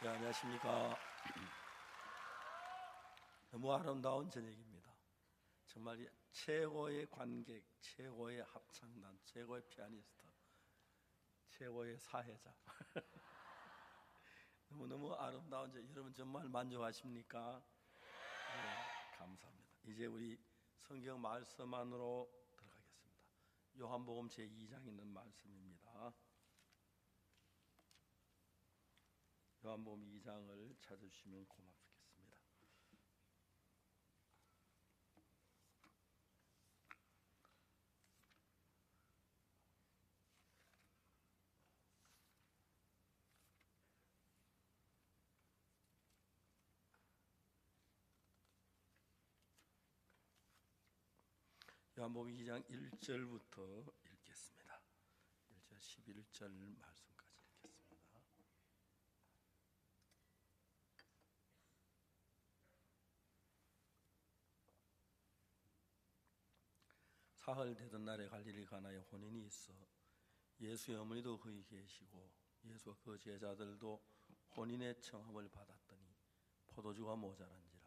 네, 안녕하십니까. 너무 아름다운 저녁입니다. 정말 최고의 관객, 최고의 합창단, 최고의 피아니스트, 최고의 사회자. 너무너무 아름다운 저녁. 여러분 정말 만족하십니까? 네, 감사합니다. 이제 우리 성경 말씀 안으로 들어가겠습니다. 요한복음 제2장 있는 말씀입니다. 요한복음 2장을 찾아주시면 고맙겠습니다. 요한복음 2장 1절부터 읽겠습니다. 1절 11절 말씀까지 읽겠습니다. 사흘 되던 날에 갈릴리 가나에 혼인이 있어 예수의 어머니도 거기 계시고 예수와 그 제자들도 혼인의 청함을 받았더니 포도주가 모자란지라.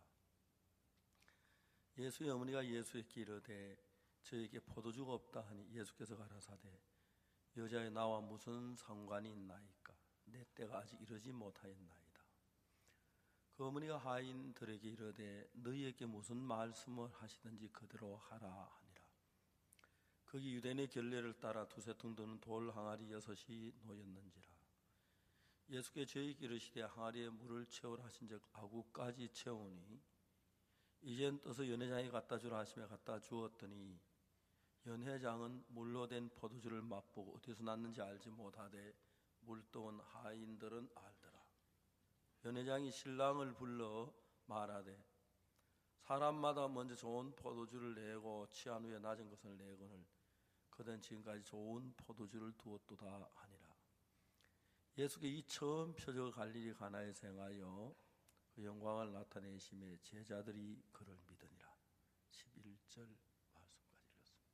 예수의 어머니가 예수에게 이르되 저에게 포도주가 없다 하니 예수께서 가라사대 여자의 나와 무슨 상관이 있나이까? 내 때가 아직 이르지 못하였나이다. 그 어머니가 하인들에게 이르되 너희에게 무슨 말씀을 하시든지 그대로 하라 하니라. 거기 유대인의 결례를 따라 두세 통 드는 돌 항아리 6이 놓였는지라. 예수께 저에게 이르시되 항아리에 물을 채우라 하신즉 아구까지 채우니 이젠 떠서 연회장에 갖다 주라 하시며 갖다 주었더니 연회장은 물로 된 포도주를 맛보고 어디서 났는지 알지 못하되 물떠온 하인들은 알더라. 연회장이 신랑을 불러 말하되 사람마다 먼저 좋은 포도주를 내고 취한 후에 낮은 것을 내거늘 그는 지금까지 좋은 포도주를 두었도다 하니라. 예수께 이 처음 표적 갈릴리 가나에서 행하여 그 영광을 나타내심에 제자들이 그를 믿으니라. 11절 말씀까지 읽었습니다.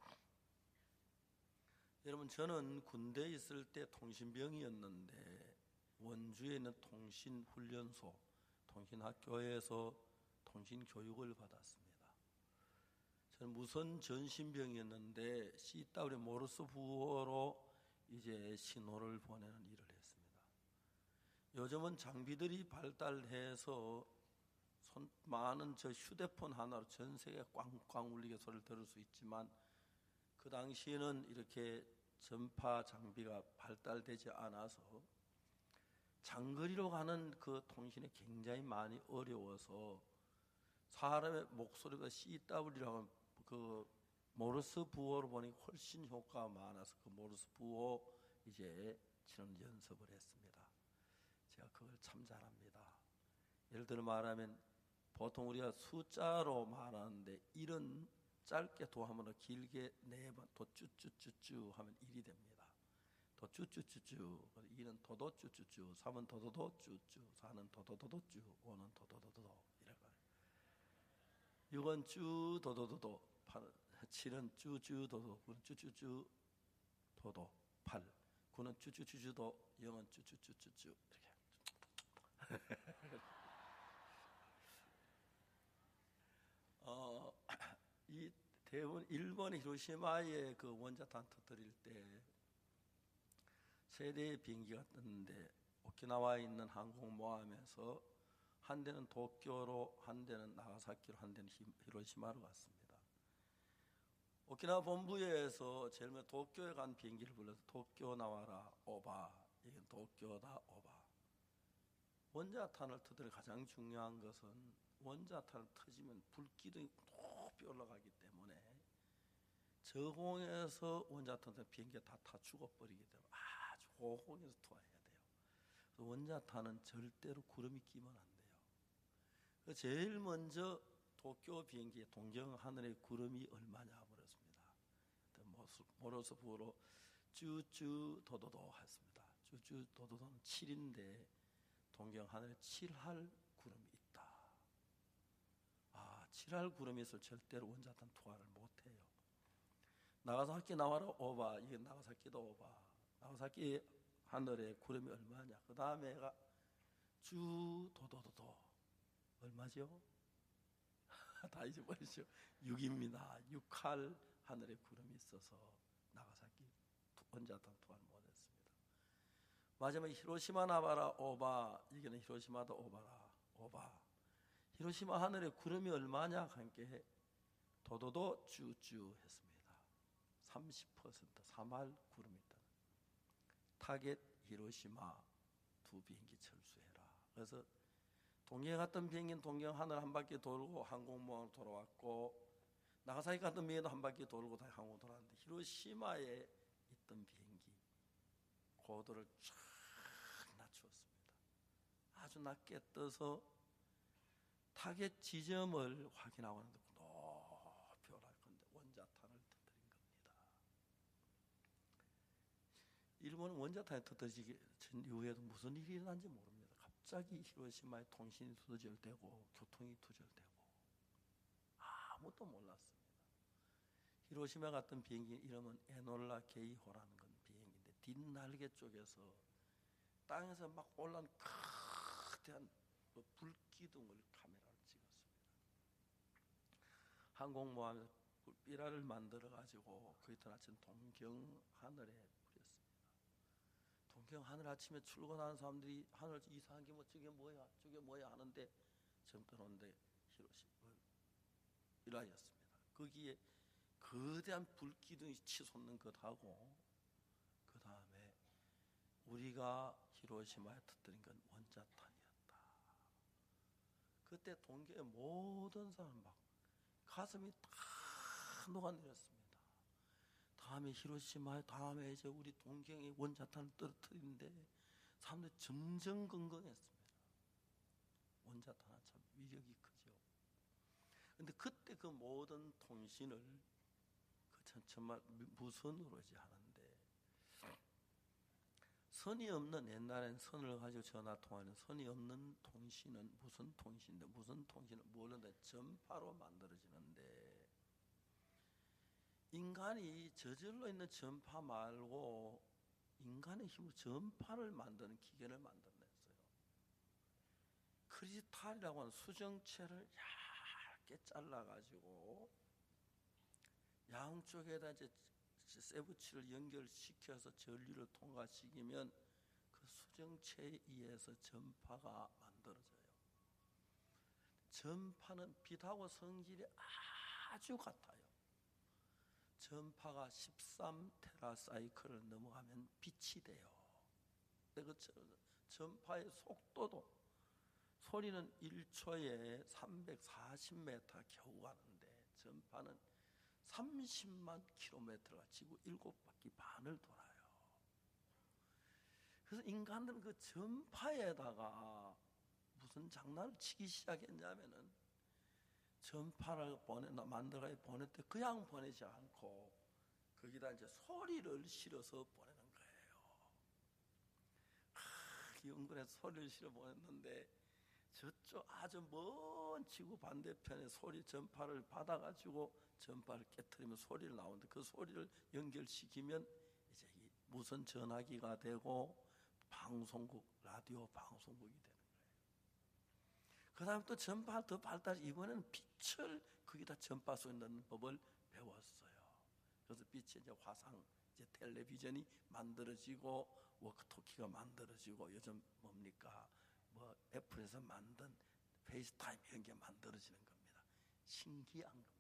여러분, 저는 군대에 있을 때 통신병이었는데 원주에 있는 통신훈련소, 통신학교에서 통신교육을 받았습니다. 저는 무선 전신병이었는데 CW 모르스 부호로 이제 신호를 보내는 일을 했습니다. 요즘은 장비들이 발달해서 많은 저 휴대폰 하나로 전 세계 꽝꽝 울리게 소리를 들을 수 있지만 그 당시에는 이렇게 전파 장비가 발달되지 않아서 장거리로 가는 그 통신이 굉장히 많이 어려워서 사람의 목소리가 CW라고 그 모르스 부호로 보니 훨씬 효과가 많아서 그 모르스 부호 이제 치는 연습을 했습니다. 제가 그걸 참 잘합니다. 예를 들어 말하면 보통 우리가 숫자로 말하는데 1은 짧게 도하면 길게 4번 도쭈쭈쭈쭈 하면 1이 됩니다. 도쭈쭈쭈쭈 2는 도도쭈쭈쭈 3은 도도도쭈쭈 4는 도도도도쭈 5는 도도도도도 이래가 6은 쭈 도도도도 7은 쭈쭈 도도 9는 쭈쭈쭈 도도 8 9는 쭈쭈쭈쭈도 0은 쭈쭈쭈쭈쭈 이렇게 이 대부분 일본 히로시마에 그 원자탄 터뜨릴 때 세 대의 비행기가 떴는데 오키나와에 있는 항공모함에서 한 대는 도쿄로, 한 대는 나가사키로, 한 대는 히로시마로 갔습니다. 오키나와 본부에서 제일 먼저 도쿄에 간 비행기를 불러서 도쿄 나와라 오바, 이건 도쿄다 오바. 원자탄을 터뜨릴 가장 중요한 것은 원자탄을 터지면 불기둥이 높이 올라가기 때문에 저공에서 원자탄 터뜨리면 비행기가 다 타 죽어버리기 때문에 아주 고공에서 투하해야 돼요. 그래서 원자탄은 절대로 구름이 끼면 안 돼요. 그래서 제일 먼저 도쿄 비행기의 동경 하늘의 구름이 얼마냐 물었습니다. 모로스 부호로 쭈쭈 도도도 했습니다. 쭈쭈 도도도는 7인데 동경 하늘에 7할 구름이 있다. 7할 구름이 있을 절대로 원자탄 투하를 못해요. 나가사키 나와라 오바, 이게 나가사키도 오바. 나가사키 하늘에 구름이 얼마냐. 그 다음에가 주 도도도도 얼마죠? 다 잊어버리죠. 6입니다. 6할 하늘에 구름이 있어서 나가사키 원자탄 투하를 못했습니다. 마지막에 히로시마 나바라 오바, 이게는 히로시마도 오바라 오바. 히로시마 하늘에 구름이 얼마냐 함께 도도도 쭈쭈 했습니다. 30% 3할 구름이 있다. 타겟 히로시마 두 비행기 철수해라. 그래서 동경에 갔던 비행기는 동경 하늘 한 바퀴 돌고 항공모함으로 돌아왔고, 나가사키 갔던 비행기도 한 바퀴 돌고 다시 항공 돌아왔는데, 히로시마에 있던 비행기 고도를 쫙 낮추었습니다. 아주 낮게 떠서 타겟 지점을 확인하고 하는데 높이 올라갈 건데 원자탄을 터뜨린 겁니다. 일본은 원자탄이 터뜨리기 전 이후에도 무슨 일이 일어난지 모릅니다. 갑자기 히로시마의 통신이 두절되고 교통이 두절되고 아무도 몰랐습니다. 히로시마 갔던 비행기 이름은 에놀라 게이호라는 건 비행기인데, 뒷날개 쪽에서 땅에서 막 올라온 거대한 불기둥을 카메라로 찍었습니다. 항공모함에서 삐라를 만들어 가지고 그 이튿 아침 동경 하늘에 뿌렸습니다. 동경 하늘 아침에 출근하는 사람들이 하늘 이상한 게 뭐 저게 뭐야 하는데 점 떠놓는데 히로시마 일화였습니다. 거기에 거대한 불기둥이 치솟는 것하고, 그 다음에 우리가 히로시마에 터뜨린 건 원자탄이었다. 그때 동경의 모든 사람 막 가슴이 다 녹아내렸습니다. 다음에 히로시마에, 다음에 이제 우리 동경의 원자탄을 떨어뜨리는데 사람들이 전전긍긍했습니다. 원자탄은 참 위력이 크죠. 근데 그때 그 모든 통신을 정말 무선으로 이제 하는데, 선이 없는, 옛날엔 선을 가지고 전화 통화하는 선이 없는 통신은 무선 통신인데, 무선 통신은 뭐는데 전파로 만들어지는데, 인간이 저절로 있는 전파 말고 인간의 힘으로 전파를 만드는 기계를 만들어냈어요. 크리스탈이라고 하는 수정체를 얇게 잘라가지고 양쪽에다 이제 세부치를 연결시켜서 전류를 통과시키면 그 수정체에 의해서 전파가 만들어져요. 전파는 빛하고 성질이 아주 같아요. 전파가 13테라사이클을 넘어가면 빛이 돼요. 그것처럼 전파의 속도도, 소리는 1초에 340m 겨우 가는데 전파는 30만 킬로미터가 지구 7바퀴 반을 돌아요. 그래서 인간들은 그 전파에다가 무슨 장난을 치기 시작했냐면은, 전파를 만들어 보낼 때 그냥 보내지 않고 거기다 이제 소리를 실어서 보내는 거예요. 연근해서 소리를 실어 보냈는데, 저쪽 아주 먼 지구 반대편에 소리 전파를 받아가지고 전파를 깨트리면 소리를 나오는데, 그 소리를 연결시키면 이제 이 무선 전화기가 되고 방송국, 라디오 방송국이 되는 거예요. 그 다음에 또 전파 더 발달, 이번에는 빛을 거기다 전파 속에 넣는 법을 배웠어요. 그래서 빛이 이제 화상, 이제 텔레비전이 만들어지고 워크토키가 만들어지고, 요즘 뭡니까? 뭐 애플에서 만든 페이스타임 이런 게 만들어지는 겁니다. 신기한 겁니다.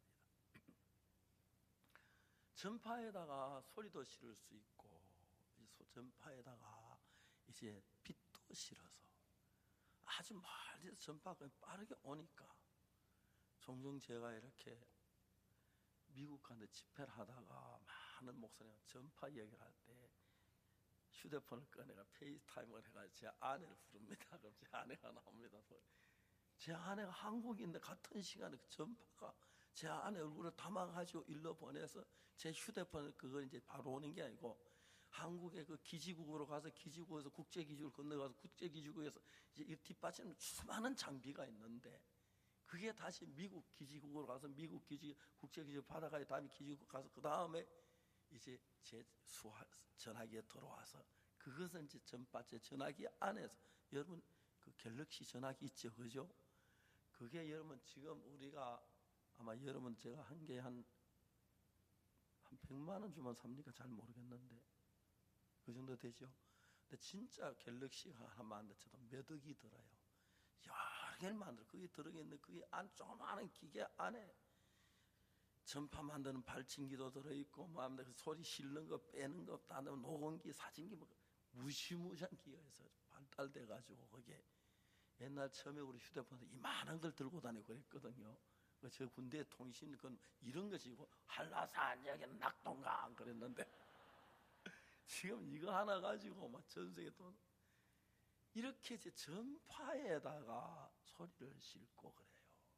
전파에다가 소리도 실을 수 있고, 전파에다가 이제 빛도 실어서 아주 멀리서 전파가 빠르게 오니까, 종종 제가 이렇게 미국 가는데 집회를 하다가 많은 목사님 전파 이야기를 할 때 휴대폰을 꺼내가 페이스타임을 해가지고 제 아내를 부릅니다. 그럼 제 아내가 나옵니다. 제 아내가 한국인데 같은 시간에 그 전파가 제 아내 얼굴을 담아가지고 일로 보내서 제 휴대폰을, 그걸 이제 바로 오는 게 아니고 한국의 그 기지국으로 가서 기지국에서 국제기지국을 건너가서 국제기지국에서 이제 뒷받침 수많은 장비가 있는데, 그게 다시 미국 기지국으로 가서 미국 기지, 국제기지국 받아가야 다음에 기지국 가서 그 다음에 이제 제 전화기에 들어와서, 그것은 이제 전파체 전화기 안에서, 여러분 그 갤럭시 전화기 있죠, 그죠? 그게 여러분 지금 우리가 아마 여러분 제가 한 개 한 100만 원 주면 삽니까? 잘 모르겠는데 그 정도 되죠? 근데 진짜 갤럭시가 하나 만들어도 몇 억이 들어요. 여러 개를 만들어. 그게 들어있는데 그게 조그마한 기계 안에 전파 만드는 발진기도 들어있고 뭐 소리 실는 거 빼는 거 다 녹음기 사진기 뭐 무시무시한 기계에서 발달돼가지고 그게 옛날 처음에 우리 휴대폰에서 이만한 걸 들고 다니고 그랬거든요. 저 군대 통신 건 이런 것이고 한라산 여기 낙동강 그랬는데 지금 이거 하나 가지고 막 전 세계 돈 이렇게 이제 전파에다가 소리를 싣고 그래요.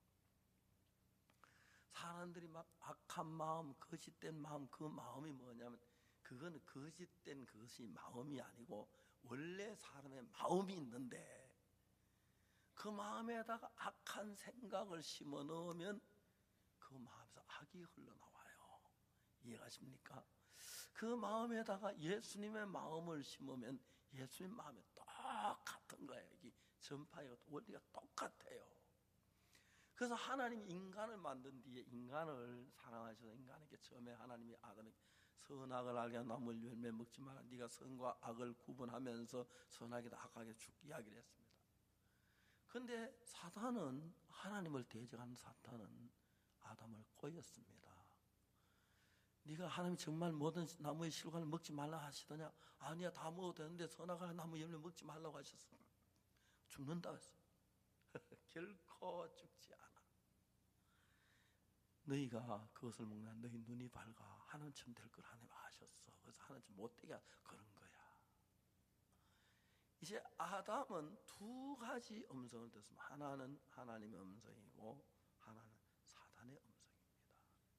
사람들이 막 악한 마음, 거짓된 마음, 그 마음이 뭐냐면 그거는 거짓된 것이 마음이 아니고 원래 사람의 마음이 있는데 그 마음에다가 악한 생각을 심어 넣으면 그 마음에서 악이 흘러나와요. 이해가십니까? 그 마음에다가 예수님의 마음을 심으면 예수님 마음이 똑같은 거예요. 이 전파의 원리가 똑같아요. 그래서 하나님이 인간을 만든 뒤에 인간을 사랑하셔서 인간에게 처음에 하나님이 아담에게 선악을 알게 한 나무 열매 먹지 마라. 네가 선과 악을 구분하면서 선악이다 악하게 죽기 이야기를 했습니다. 그런데 사탄은 하나님을 대적하는 사탄은 아담을 꼬였습니다. 네가 하나님이 정말 모든 나무의 실과를 먹지 말라 하시더냐? 아니야, 다 먹어도 되는데 선악을 나무 열매 먹지 말라고 하셨어. 죽는다 했어. 결코 죽지 않아. 너희가 그것을 먹으면 너희 눈이 밝아 하나님처럼 될 걸 하나님 아셨어. 그래서 하나님처럼 못되게 그런 거야. 이제 아담은 두 가지 음성을 듣습니다. 하나는 하나님의 음성이고 하나는 사단의 음성입니다.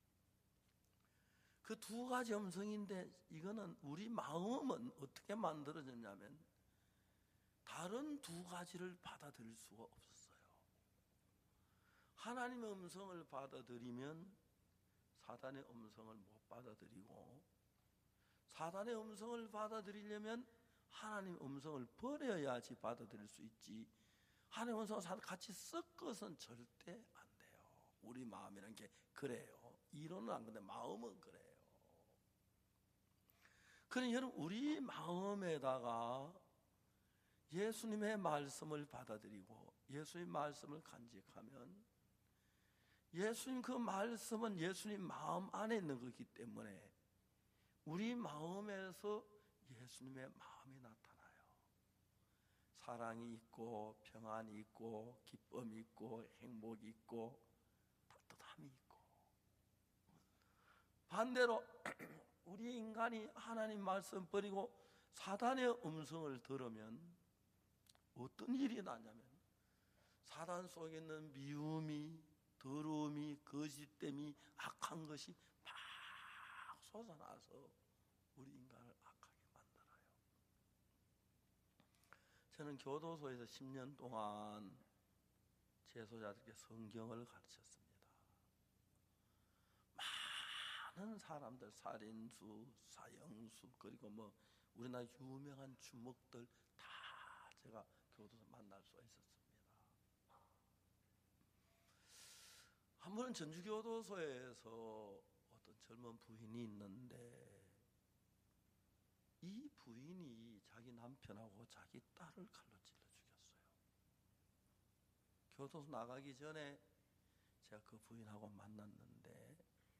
그 두 가지 음성인데 이거는 우리 마음은 어떻게 만들어졌냐면 다른 두 가지를 받아들일 수가 없었어요. 하나님의 음성을 받아들이면 사단의 음성을 못 받아들이고 사단의 음성을 받아들이려면 하나님의 음성을 버려야지 받아들일 수 있지. 하나님의 음성을 같이 섞어서는 절대 안 돼요. 우리 마음이라는 게 그래요. 이론은 안 그런데 마음은 그래요. 그러니 여러분 우리 마음에다가 예수님의 말씀을 받아들이고 예수님의 말씀을 간직하면 예수님 그 말씀은 예수님 마음 안에 있는 거기 때문에 우리 마음에서 예수님의 마음이 나타나요. 사랑이 있고 평안이 있고 기쁨이 있고 행복이 있고 따뜻함이 있고 반대로 우리 인간이 하나님 말씀 버리고 사단의 음성을 들으면 어떤 일이 나냐면 사단 속에 있는 미움이 더러움이 거짓됨이 악한 것이 막 솟아나서 우리 인간을 악하게 만들어요. 저는 교도소에서 10년 동안 재소자들에게 성경을 가르쳤습니다. 많은 사람들 살인수, 사형수 그리고 뭐 우리나라 유명한 주먹들 다 제가 교도소 만날 수 있었습니다. 한 번은 전주교도소에서 어떤 젊은 부인이 있는데 이 부인이 자기 남편하고 자기 딸을 칼로 찔러 죽였어요. 교도소 나가기 전에 제가 그 부인하고 만났는데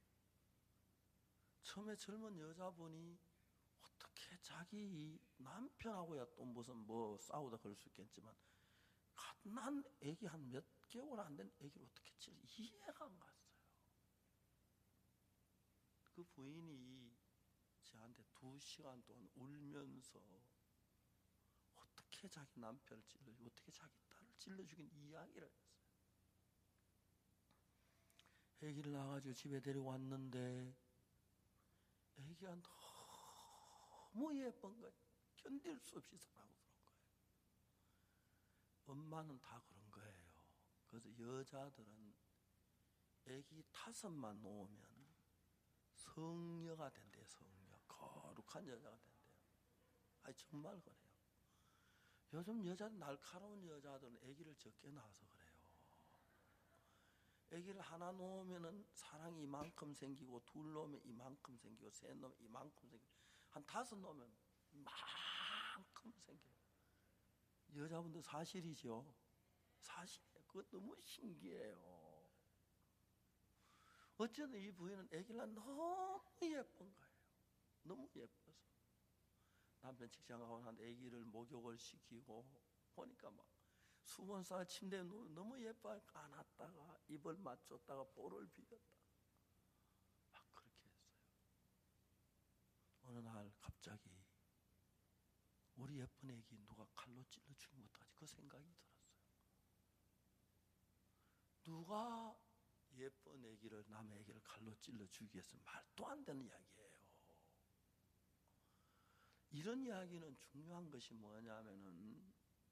처음에 젊은 여자분이 어떻게 자기 남편하고야 또 무슨 뭐 싸우다 그럴 수 있겠지만 갓난 애기 한 몇 개월 안 된 애기를 어떻게 찔러 이해가 안 갔어요. 그 부인이 저한테 2시간 동안 울면서 어떻게 자기 남편을 찔러주고 어떻게 자기 딸을 찔러 죽인 이야기를 했어요. 애기를 낳아가지고 집에 데려왔는데 애기가 너무 예쁜 거예요. 견딜 수 없이 사랑스러운 거예요. 엄마는 다 그런 거예요. 그래서 여자들은 애기 5만 놓으면 성녀가 된대요. 성녀. 거룩한 여자가 된대요. 아니 정말 그래요. 요즘 날카로운 여자들은 아기를 적게 낳아서 그래요. 아기를 하나 놓으면은 사랑이 이만큼 생기고, 둘 놓으면 이만큼 생기고, 셋 놓으면 이만큼 생기고, 한 5 놓으면 이만큼 생겨요. 여자분들 사실이죠. 사실이에요. 그거 너무 신기해요. 어쨌든 이 부인은 아기를 너무 예쁜 거예요. 너무 예뻐서 남편 직장 가고 난 아기를 목욕을 시키고 보니까 막 수건살 침대에 누워 너무 예뻐 안았다가 입을 맞췄다가 볼을 비겼다 막 그렇게 했어요. 어느 날 갑자기 우리 예쁜 아기 누가 칼로 찔러 죽이면 어떡하지? 그 생각이 들었어요. 누가 예쁜 아기를, 남의 아기를 칼로 찔러 죽이겠어요? 말도 안 되는 이야기예요. 이런 이야기는 중요한 것이 뭐냐면은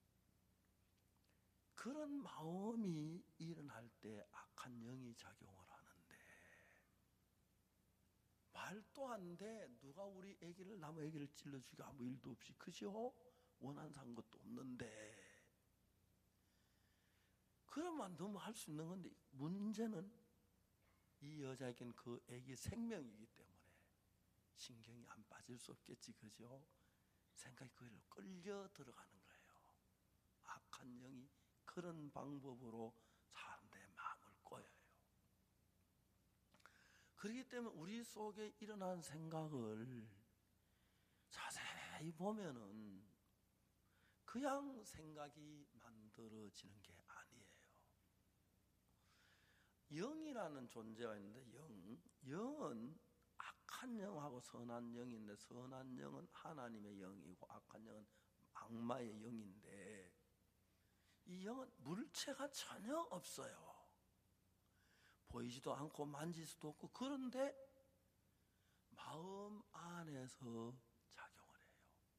그런 마음이 일어날 때 악한 영이 작용을 하는데, 말도 안 돼. 누가 우리 아기를, 남의 아기를 찔러 죽여? 아무 일도 없이. 그죠? 원한한 것도 없는데. 그러면 너무 할 수 있는 건데, 문제는 이 여자에겐 그 아기 생명이기 때문에 신경이 안 빠질 수 없겠지. 그죠? 생각이 그리로 끌려 들어가는 거예요. 악한 영이 그런 방법으로 사람들의 마음을 꼬여요. 그렇기 때문에 우리 속에 일어난 생각을 자세히 보면은 그냥 생각이 만들어지는 게 아니에요. 영이라는 존재가 있는데, 영은 악한 영하고 선한 영인데, 선한 영은 하나님의 영이고 악한 영은 악마의 영인데, 이 영은 물체가 전혀 없어요. 보이지도 않고 만질 수도 없고, 그런데 마음 안에서 작용을 해요.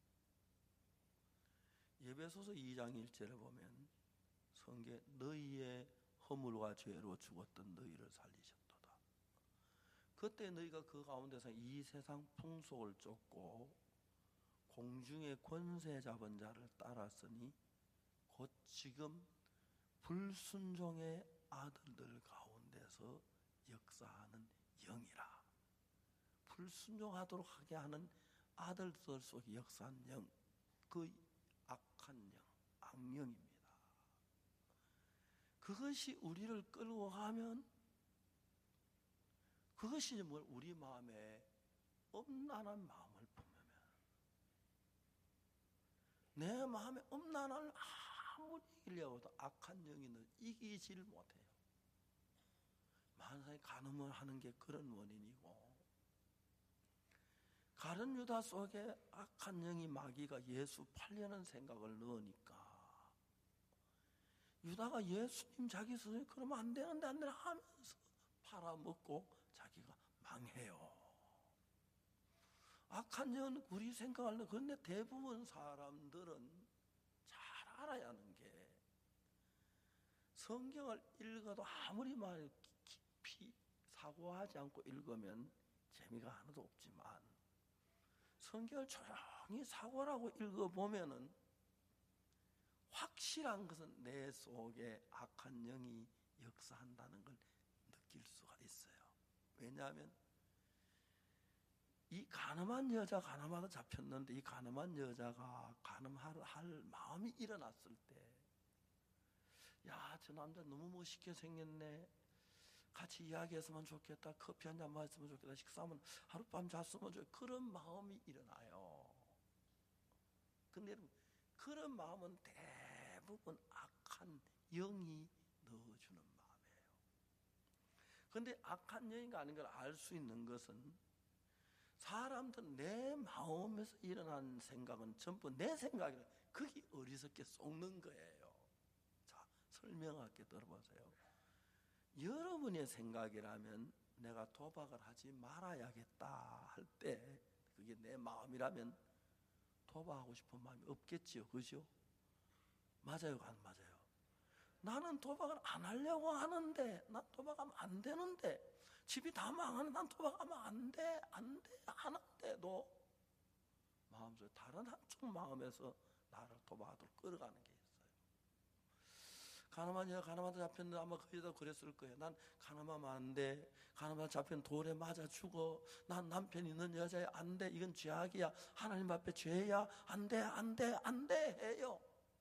에베소서 2장 1절에 보면 성경에 너희의 허물과 죄로 죽었던 너희를 살리셨도다. 그때 너희가 그 가운데서 이 세상 풍속을 쫓고 공중의 권세 잡은 자를 따랐으니 곧 지금 불순종의 아들들 가운데서 역사하는 영이라. 불순종하도록 하게 하는 아들들 속에 역사한 영, 그 악한 영, 악령입니다. 그것이 우리를 끌고 가면, 그것이 뭘 우리 마음에 엄난한 마음을 품으면, 내 마음에 엄난함을 아무리 이기려고 해도 악한 영이는 이기질 못해요. 많은 사람이 간음을 하는 게 그런 원인이고, 가룟 유다 속에 악한 영이, 마귀가 예수 팔려는 생각을 넣으니까 유다가 예수님 자기 스스로 그러면 안 되는데 하면서 팔아먹고 자기가 망해요. 악한 영은 우리 생각을 넣어. 그런데 대부분 사람들은 잘 알아야 하는 게, 성경을 읽어도 아무리 말 깊이 사고하지 않고 읽으면 재미가 하나도 없지만, 성경을 조용히 사고라고 읽어보면은 확실한 것은 내 속에 악한 영이 역사한다는 걸 느낄 수가 있어요. 왜냐하면 이 가늠한 여자, 가늠하다 잡혔는데, 이 가늠한 여자가 가늠할 마음이 일어났을 때, 야, 저 남자 너무 멋있게 생겼네, 같이 이야기했으면 좋겠다, 커피 한잔 마셨으면 좋겠다, 식사하면 하룻밤 잤으면 좋겠다, 그런 마음이 일어나요. 근데 그런 마음은 대부분 악한 영이 넣어주는 마음이에요. 그런데 악한 영이가 아닌 걸 알 수 있는 것은, 사람들은 내 마음에서 일어난 생각은 전부 내 생각이라, 그게 어리석게 속는 거예요. 자, 설명할게, 들어보세요. 여러분의 생각이라면 내가 도박을 하지 말아야겠다 할 때, 그게 내 마음이라면 도박하고 싶은 마음이 없겠지요. 그죠? 맞아요, 안 맞아요? 나는 도박을 안 하려고 하는데, 난 도박하면 안 되는데, 집이 다 망하는데 난 도박하면 안 돼 하는데도 마음속에, 다른 한쪽 마음에서 나를 도박하도록 끌어가는 게 있어요. 가늠한 여자 가늠하다 잡혔는데 아마 그 여자도 그랬을 거예요. 난 가늠하면 안 돼. 가늠하다 잡힌 돌에 맞아 죽어. 난 남편 있는 여자야. 안 돼. 이건 죄악이야. 하나님 앞에 죄야. 안 돼, 안 돼, 안 돼 해요.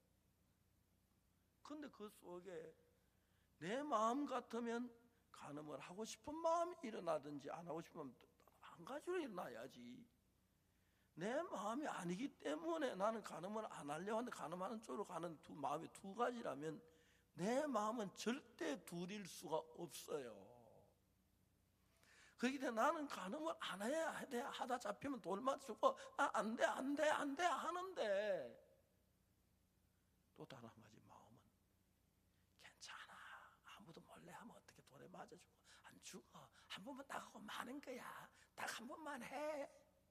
근데 그 속에 내 마음 같으면 간음을 하고 싶은 마음이 일어나든지 안 하고 싶으면 한 가지로 일어나야지. 내 마음이 아니기 때문에 나는 간음을 안 하려고 하는데 간음하는 쪽으로 가는 마음이 두 가지라면 내 마음은 절대 둘일 수가 없어요. 그렇기 때문에 나는 간음을 안 해야 돼. 하다 잡히면 돌만 죽고 안 돼, 안 돼, 안 돼 하는데 또 다른 한 가지 마음은 괜찮아. 아무도 몰래 하면 어떻게 돌에 맞아 죽어. 안 죽어. 한 번만 딱 하고 마는 거야. 딱 한 번만 해.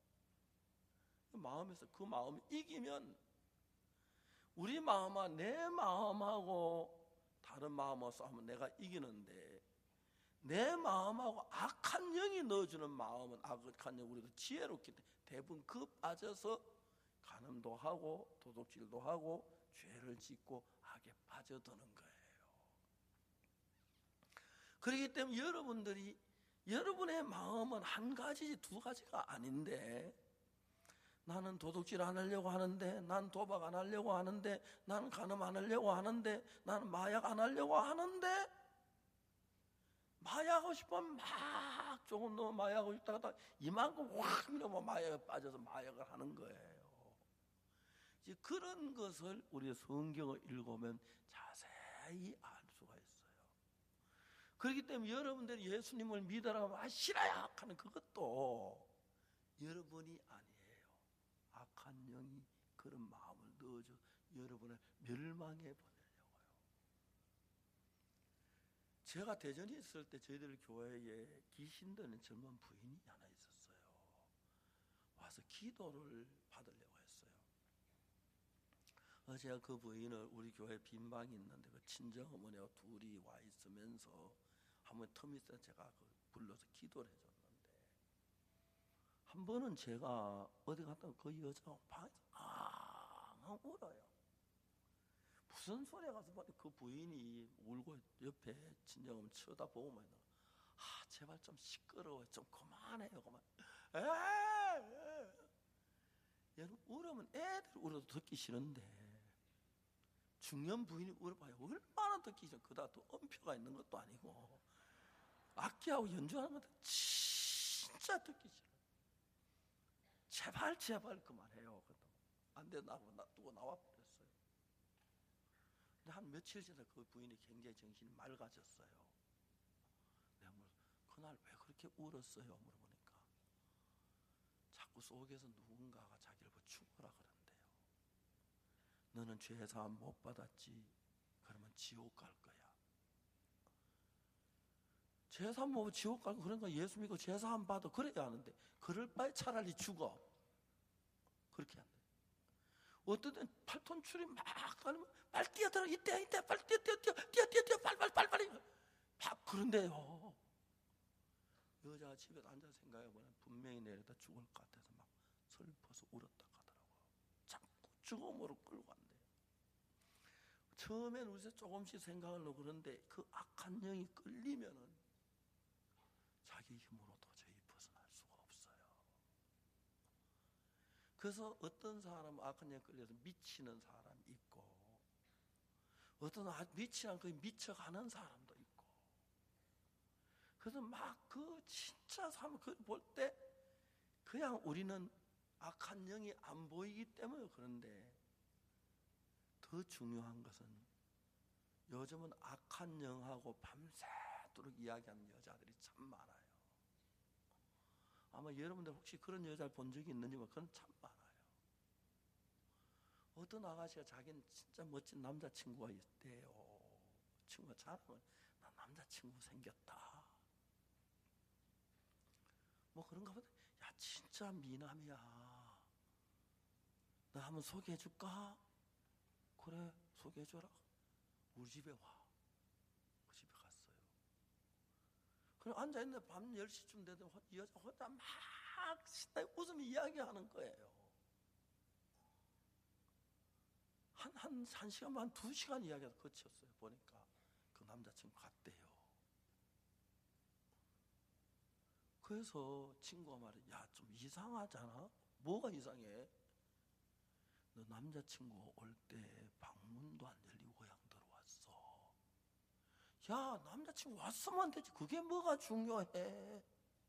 마음에서 그 마음이 이기면 우리 마음과 내 마음하고 다른 마음하고 싸우면 내가 이기는데 내 마음하고 악한 영이 넣어주는 마음은 악한 영 우리도 지혜롭기 때문에 대부분 그 빠져서 간음도 하고 도둑질도 하고 죄를 짓고 악에 빠져드는 거예요. 그렇기 때문에 여러분의 마음은 한 가지 두 가지가 아닌데 나는 도둑질 안 하려고 하는데 난 도박 안 하려고 하는데 나는 간음 안 하려고 하는데 나는 마약 안 하려고 하는데 마약하고 싶으면 막 조금 더 마약하고 싶다가 이만큼 확 밀어면 마약에 빠져서 마약을 하는 거예요. 이제 그런 것을 우리 성경을 읽으면 자세히 알 수가 있어요. 그렇기 때문에 여러분들이 예수님을 믿으라고 싫어요 하는 그것도 여러분이 아니에요. 악한 영이 그런 마음을 넣어줘 여러분을 멸망해 보내려고요. 제가 대전에 있을 때 저희들 교회에 귀신 들린 젊은 부인이 하나 있었어요. 와서 기도를 받으려고 했어요. 제가 그 부인을 우리 교회 빈 방이 있는데 그 친정어머니와 둘이 와 있으면서 한번 틈이 있어서 제가 불러서 기도를 해줬는데 한 번은 제가 어디 갔다 그 여자가 방에서 앙 울어요. 무슨 소리가 가서 봤더니 그 부인이 울고 옆에 친정어머니 쳐다보고만 제발 좀 시끄러워요. 좀 그만해요. 그만. 얘는 울으면 애들 울어도 듣기 싫은데 중년 부인이 울어봐요. 얼마나 듣기 싫어. 그다 또 엄표가 있는 것도 아니고 악기하고 연주하는 것도 진짜 듣기 싫어. 제발 그만해요. 안 돼 놔두고 나와버렸어요. 근데 한 며칠 지나 그 부인이 굉장히 정신이 맑아졌어요. 내가 그날 왜 그렇게 울었어요? 물어보니까 자꾸 속에서 누군가가 자기를 죽어라 그런대요. 너는 죄사함 못 받았지? 그러면 지옥 갈 거야. 죄사함 못 받고 지옥 갈 거 그러니까 예수 믿고 죄사함 받아 그래야 하는데 그럴 바에 차라리 죽어. 그렇게 안 돼. 어떤 때는 8톤 줄이 막 가면 빨리 뛰어들어 이때 빨리 뛰어 빨리 그런데요. 여자가 집에 앉아 생각해보면 분명히 내려다 죽을 것 같아서 막 슬퍼서 울었다 가더라고요. 자꾸 죽음으로 끌고 간대요. 처음엔 우리가 조금씩 생각을 하고 그런데 그 악한 영이 끌리면은 자기 힘으로 도저히 벗어날 수가 없어요. 그래서 어떤 사람은 악한 영에 끌려서 미치는 사람이 있고 어떤 미치는 그 미쳐가는 사람도 있고 그래서 막 그 진짜 사람 그 볼 때 그냥 우리는 악한 영이 안 보이기 때문에 그런데 더 중요한 것은 요즘은 악한 영하고 밤새도록 이야기하는 여자들이 참 많아요. 아마 여러분들 혹시 그런 여자를 본 적이 있는지 그건 참 많아요. 어떤 아가씨가 자기는 진짜 멋진 남자친구가 있대요. 친구가 자랑을 나 남자친구 생겼다. 뭐 그런가 보다. 야 진짜 미남이야. 나 한번 소개해줄까? 그래 소개해줘라. 우리 집에 와. 그 집에 갔어요. 그냥 앉아있는데 밤 10시쯤 되더니 이 여자 혼자 막 신나게 웃으며 이야기하는 거예요. 한 시간 반, 2시간 이야기가 거쳤어요. 보니까 그 남자친구 갔대요. 그래서 친구가 말해, 야, 좀 이상하잖아? 뭐가 이상해? 너 남자친구 올 때 방문도 안 열리고 그냥 들어왔어. 야, 남자친구 왔으면 되지. 그게 뭐가 중요해?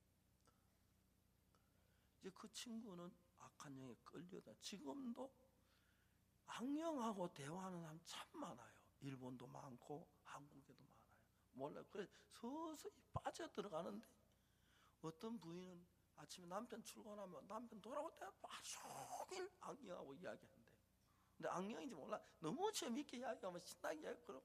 이제 그 친구는 악한 영에 끌려다 지금도 악령하고 대화하는 사람 참 많아요. 일본도 많고 한국에도 많아요. 몰라요. 그래 서서히 빠져들어가는데, 어떤 부인은 아침에 남편 출근하면 남편 돌아올 때 하루 종일 악령하고 이야기한대. 근데 악령인지 몰라. 너무 재밌게 이야기하면 신나게 이야기하고.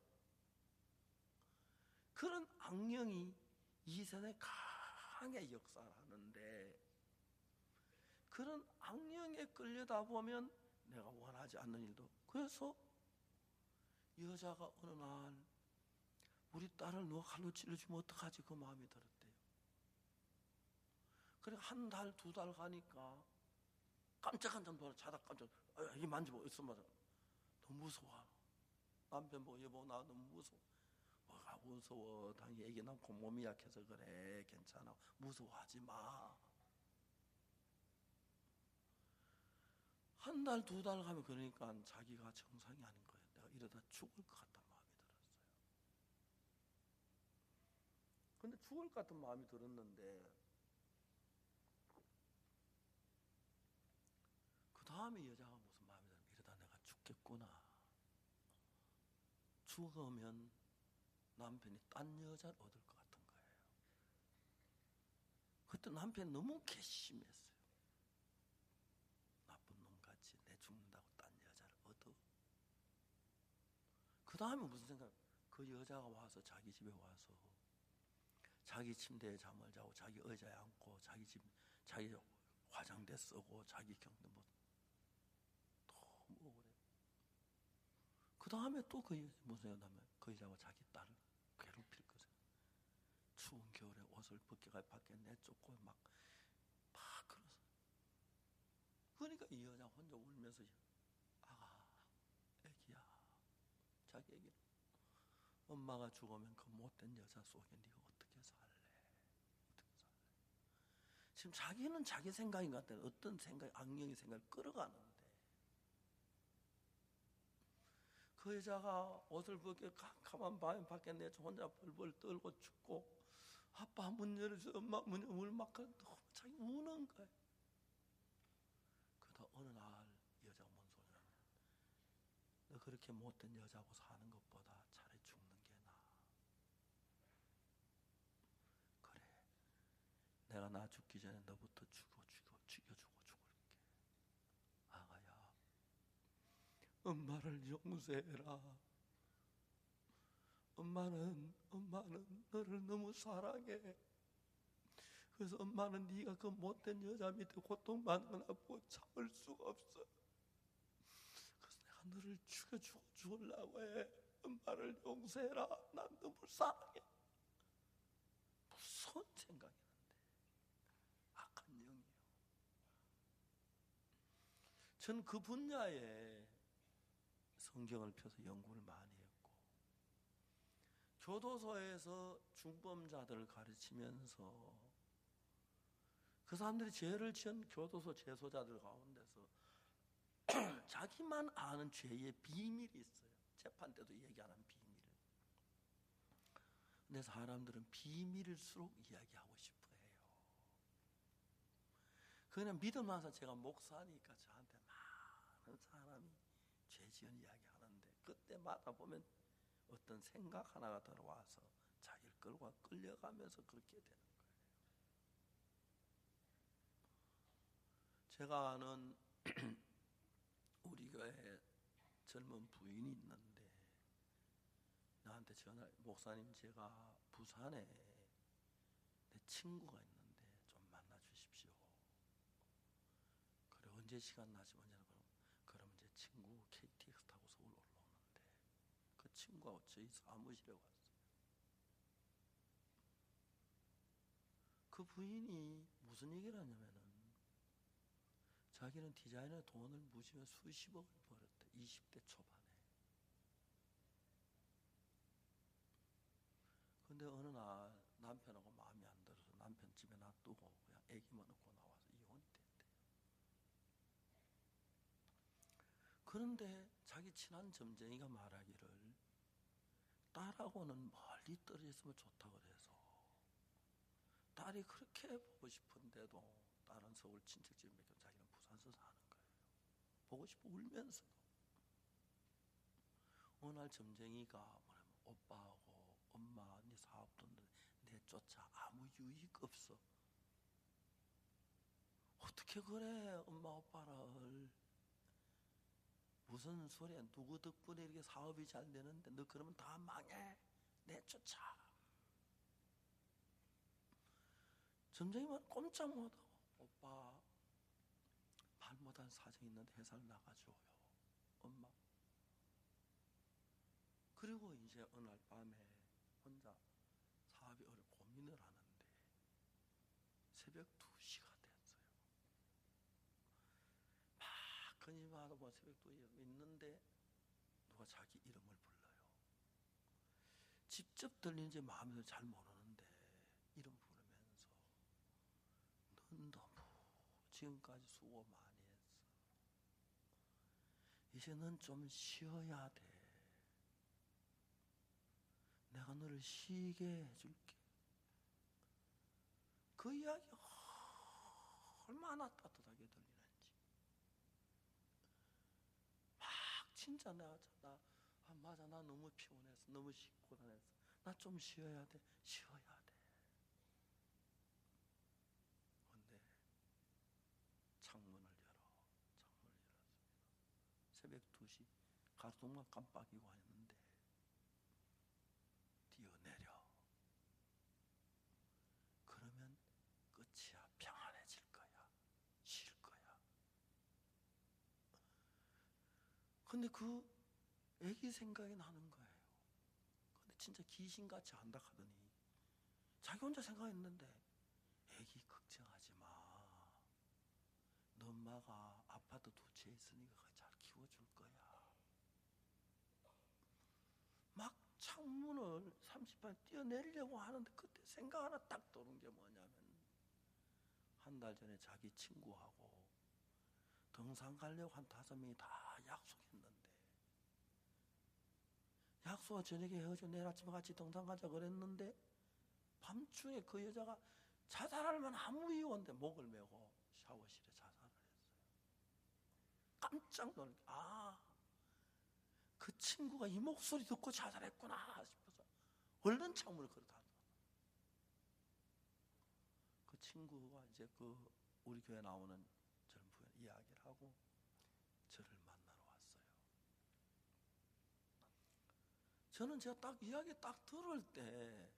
그런 악령이 이 세상에 강하게 역사를 하는데, 그런 악령에 끌려다 보면 내가 원하지 않는 일도. 그래서 여자가 어느 날 우리 딸을 누가 칼로 찔러주면 어떡하지, 그 마음이 들었대요. 그래 한 달, 2달 가니까 깜짝깜짝 놀라. 자다 깜짝, 이 만지고 있으면 너무 무서워. 남편 보고, 여보 나 너무 무서워. 뭐가 무서워? 당연히 애기 낳고 몸이 약해서 그래. 괜찮아. 무서워하지 마. 한 달, 2달 가면 그러니까 자기가 정상이 아닌 거예요. 내가 이러다 죽을 것 같다는 마음이 들었어요. 근데 죽을 것 같은 마음이 들었는데, 그 다음에 여자가 무슨 마음이 들면, 이러다 내가 죽겠구나. 죽으면 남편이 딴 여자를 얻을 것 같은 거예요. 그때 남편이 너무 괘씸했어요. 나쁜 놈같이 내 죽는다고 딴 여자를 얻어. 그 다음에 무슨 생각? 그 여자가 와서 자기 집에 와서 자기 침대에 잠을 자고 자기 의자에 앉고 자기 집 자기 화장대 쓰고 자기 경도 뭐 너무 그래. 그 다음에 또 그 무슨 생각하면 그 여자가 자기 딸을 괴롭힐 거죠. 추운 겨울에 옷을 벗겨가 밖에 내쫓고 막 그러서. 그러니까 이 여자 혼자 울면서, 아가, 애기야, 자기 애기를, 엄마가 죽으면 그 못된 여자 속에 네가 어떻게 살래? 어떻게 살래? 지금 자기는 자기 생각인 것 같아. 어떤 생각, 악령의 생각을 끌어가는데, 그 여자가 옷을 벗겨 캄캄한 밤에 밖에 내쳐 혼자 벌벌 떨고 죽고, 아빠 문 열어줘, 엄마 문 열어줘, 울막 너무 자기 우는 거야. 그러다 어느 날 여자가 뭔 소리 나냐, 너 그렇게 못된 여자하고 사는 것보다 차라리 죽는 게 나아. 그래, 내가 나 죽기 전에 너부터 죽여주고 죽을게. 아가야, 엄마를 용서해라. 엄마는 너를 너무 사랑해. 그래서 엄마는 네가 그 못된 여자 밑에 고통받는 걸 보고 참을 수가 없어. 그래서 내가 너를 죽여주고 죽으려고 해. 엄마를 용서해라. 난 너무 사랑해. 무서운 생각이 나는데, 악한 영이에요. 전 그 분야에 성경을 펴서 연구를 많이 했고, 교도소에서 중범자들을 가르치면서 그 사람들이 죄를 지은 교도소 재소자들 가운데서 자기만 아는 죄의 비밀이 있어요. 재판 때도 얘기 안 한 비밀을. 근데 사람들은 비밀일수록 이야기하고 싶어 해요. 그냥 믿음 안에서 제가 목사니까 저한테 많은 사람이 죄 지은 이야기 하는데, 그때마다 보면 어떤 생각 하나가 들어와서 자기를 끌고 끌려가면서 그렇게 되는 거예요. 제가 아는 우리 교회 젊은 부인이 있는데 나한테 전화, 목사님 제가 부산에 내 친구가 있는데 좀 만나 주십시오. 그래, 언제 시간 나시면 그러면 제 친구 KTX 타고 서울 올라오는데, 그 친구하고 저희 사무실에 왔어요. 그 부인이 무슨 얘기를 하냐면은, 자기는 디자이너 돈을 무시며 수십억을 벌었대. 20대 초반에. 근데 어느 날 남편하고 마음이 안 들어서 남편 집에 놔두고 그냥 애기만 놓고 나와서 이혼이 됐대요. 그런데 자기 친한 점쟁이가 말하기를 딸하고는 멀리 떨어져 있으면 좋다 그래서 딸이 그렇게 보고 싶은데도 딸은 서울 친척집에 맡겨 자기는 부산서 사는 거예요. 보고 싶어 울면서도. 어느 날 점쟁이가 뭐냐면 오빠하고 엄마 네 사업 돈들 내쫓아 아무 유익 없어. 어떻게 그래 엄마 오빠를 무슨 소리야. 누구 덕분에 이렇게 사업이 잘 되는데 너 그러면 다 망해. 내쫓아. 점쟁이만 꼼짝 못하고 오빠 말 못한 사정이 있는데 회사를 나가줘요. 엄마. 그리고 이제 어느 날 밤에 혼자 사업이 어려 고민을 하는데 새벽 2시가 됐어요. 막 그니마도 뭐 새벽 2시에 있는데 누가 자기 이름을 불러요. 직접 들리는지 마음에서 잘 모르는데 이름 부르면서 넌 너무 지금까지 수고 많이 했어. 이제 넌 좀 쉬어야 돼. 내가 너를 쉬게 해줄게. 그 이야기가 얼마나 따뜻하게 들리는지. 막 진짜 나 맞아 나 너무 피곤했어. 너무 고단했어. 나 좀 쉬어야 돼. 쉬어야 돼. 근데 창문을 열었습니다. 새벽 2시 가슴만 깜빡이고 했는데 뛰어내려. 그러면 끝이야. 평안해질 거야. 쉴 거야. 근데 그 애기 생각이 나는 거예요. 근데 진짜 귀신같이 한다 하더니 자기 혼자 생각했는데 애기 걱정하지 마. 너 엄마가 아파트 2채 있으니까 잘 키워줄 거야. 막 창문을 30분 뛰어내리려고 하는데 그때 생각 하나 딱 도는 게 뭐냐면 한 달 전에 자기 친구하고 등산 가려고 한 5명이 다 약속했는데 약속은 저녁에 헤어져 내일 아침에 같이 등산 가자 그랬는데 밤중에 그 여자가 자살할 만한 아무 이유 없는데 목을 메고 샤워실에 자살을 했어요. 깜짝 놀래. 그 친구가 이 목소리 듣고 자살했구나 싶어서 얼른 창문을 걸어 닫았어요. 그 친구가 이제 그 우리 교회 나오는 젊은 부연 이야기를 하고 저를 만나러 왔어요. 저는 제가 딱 이야기 딱 들을 때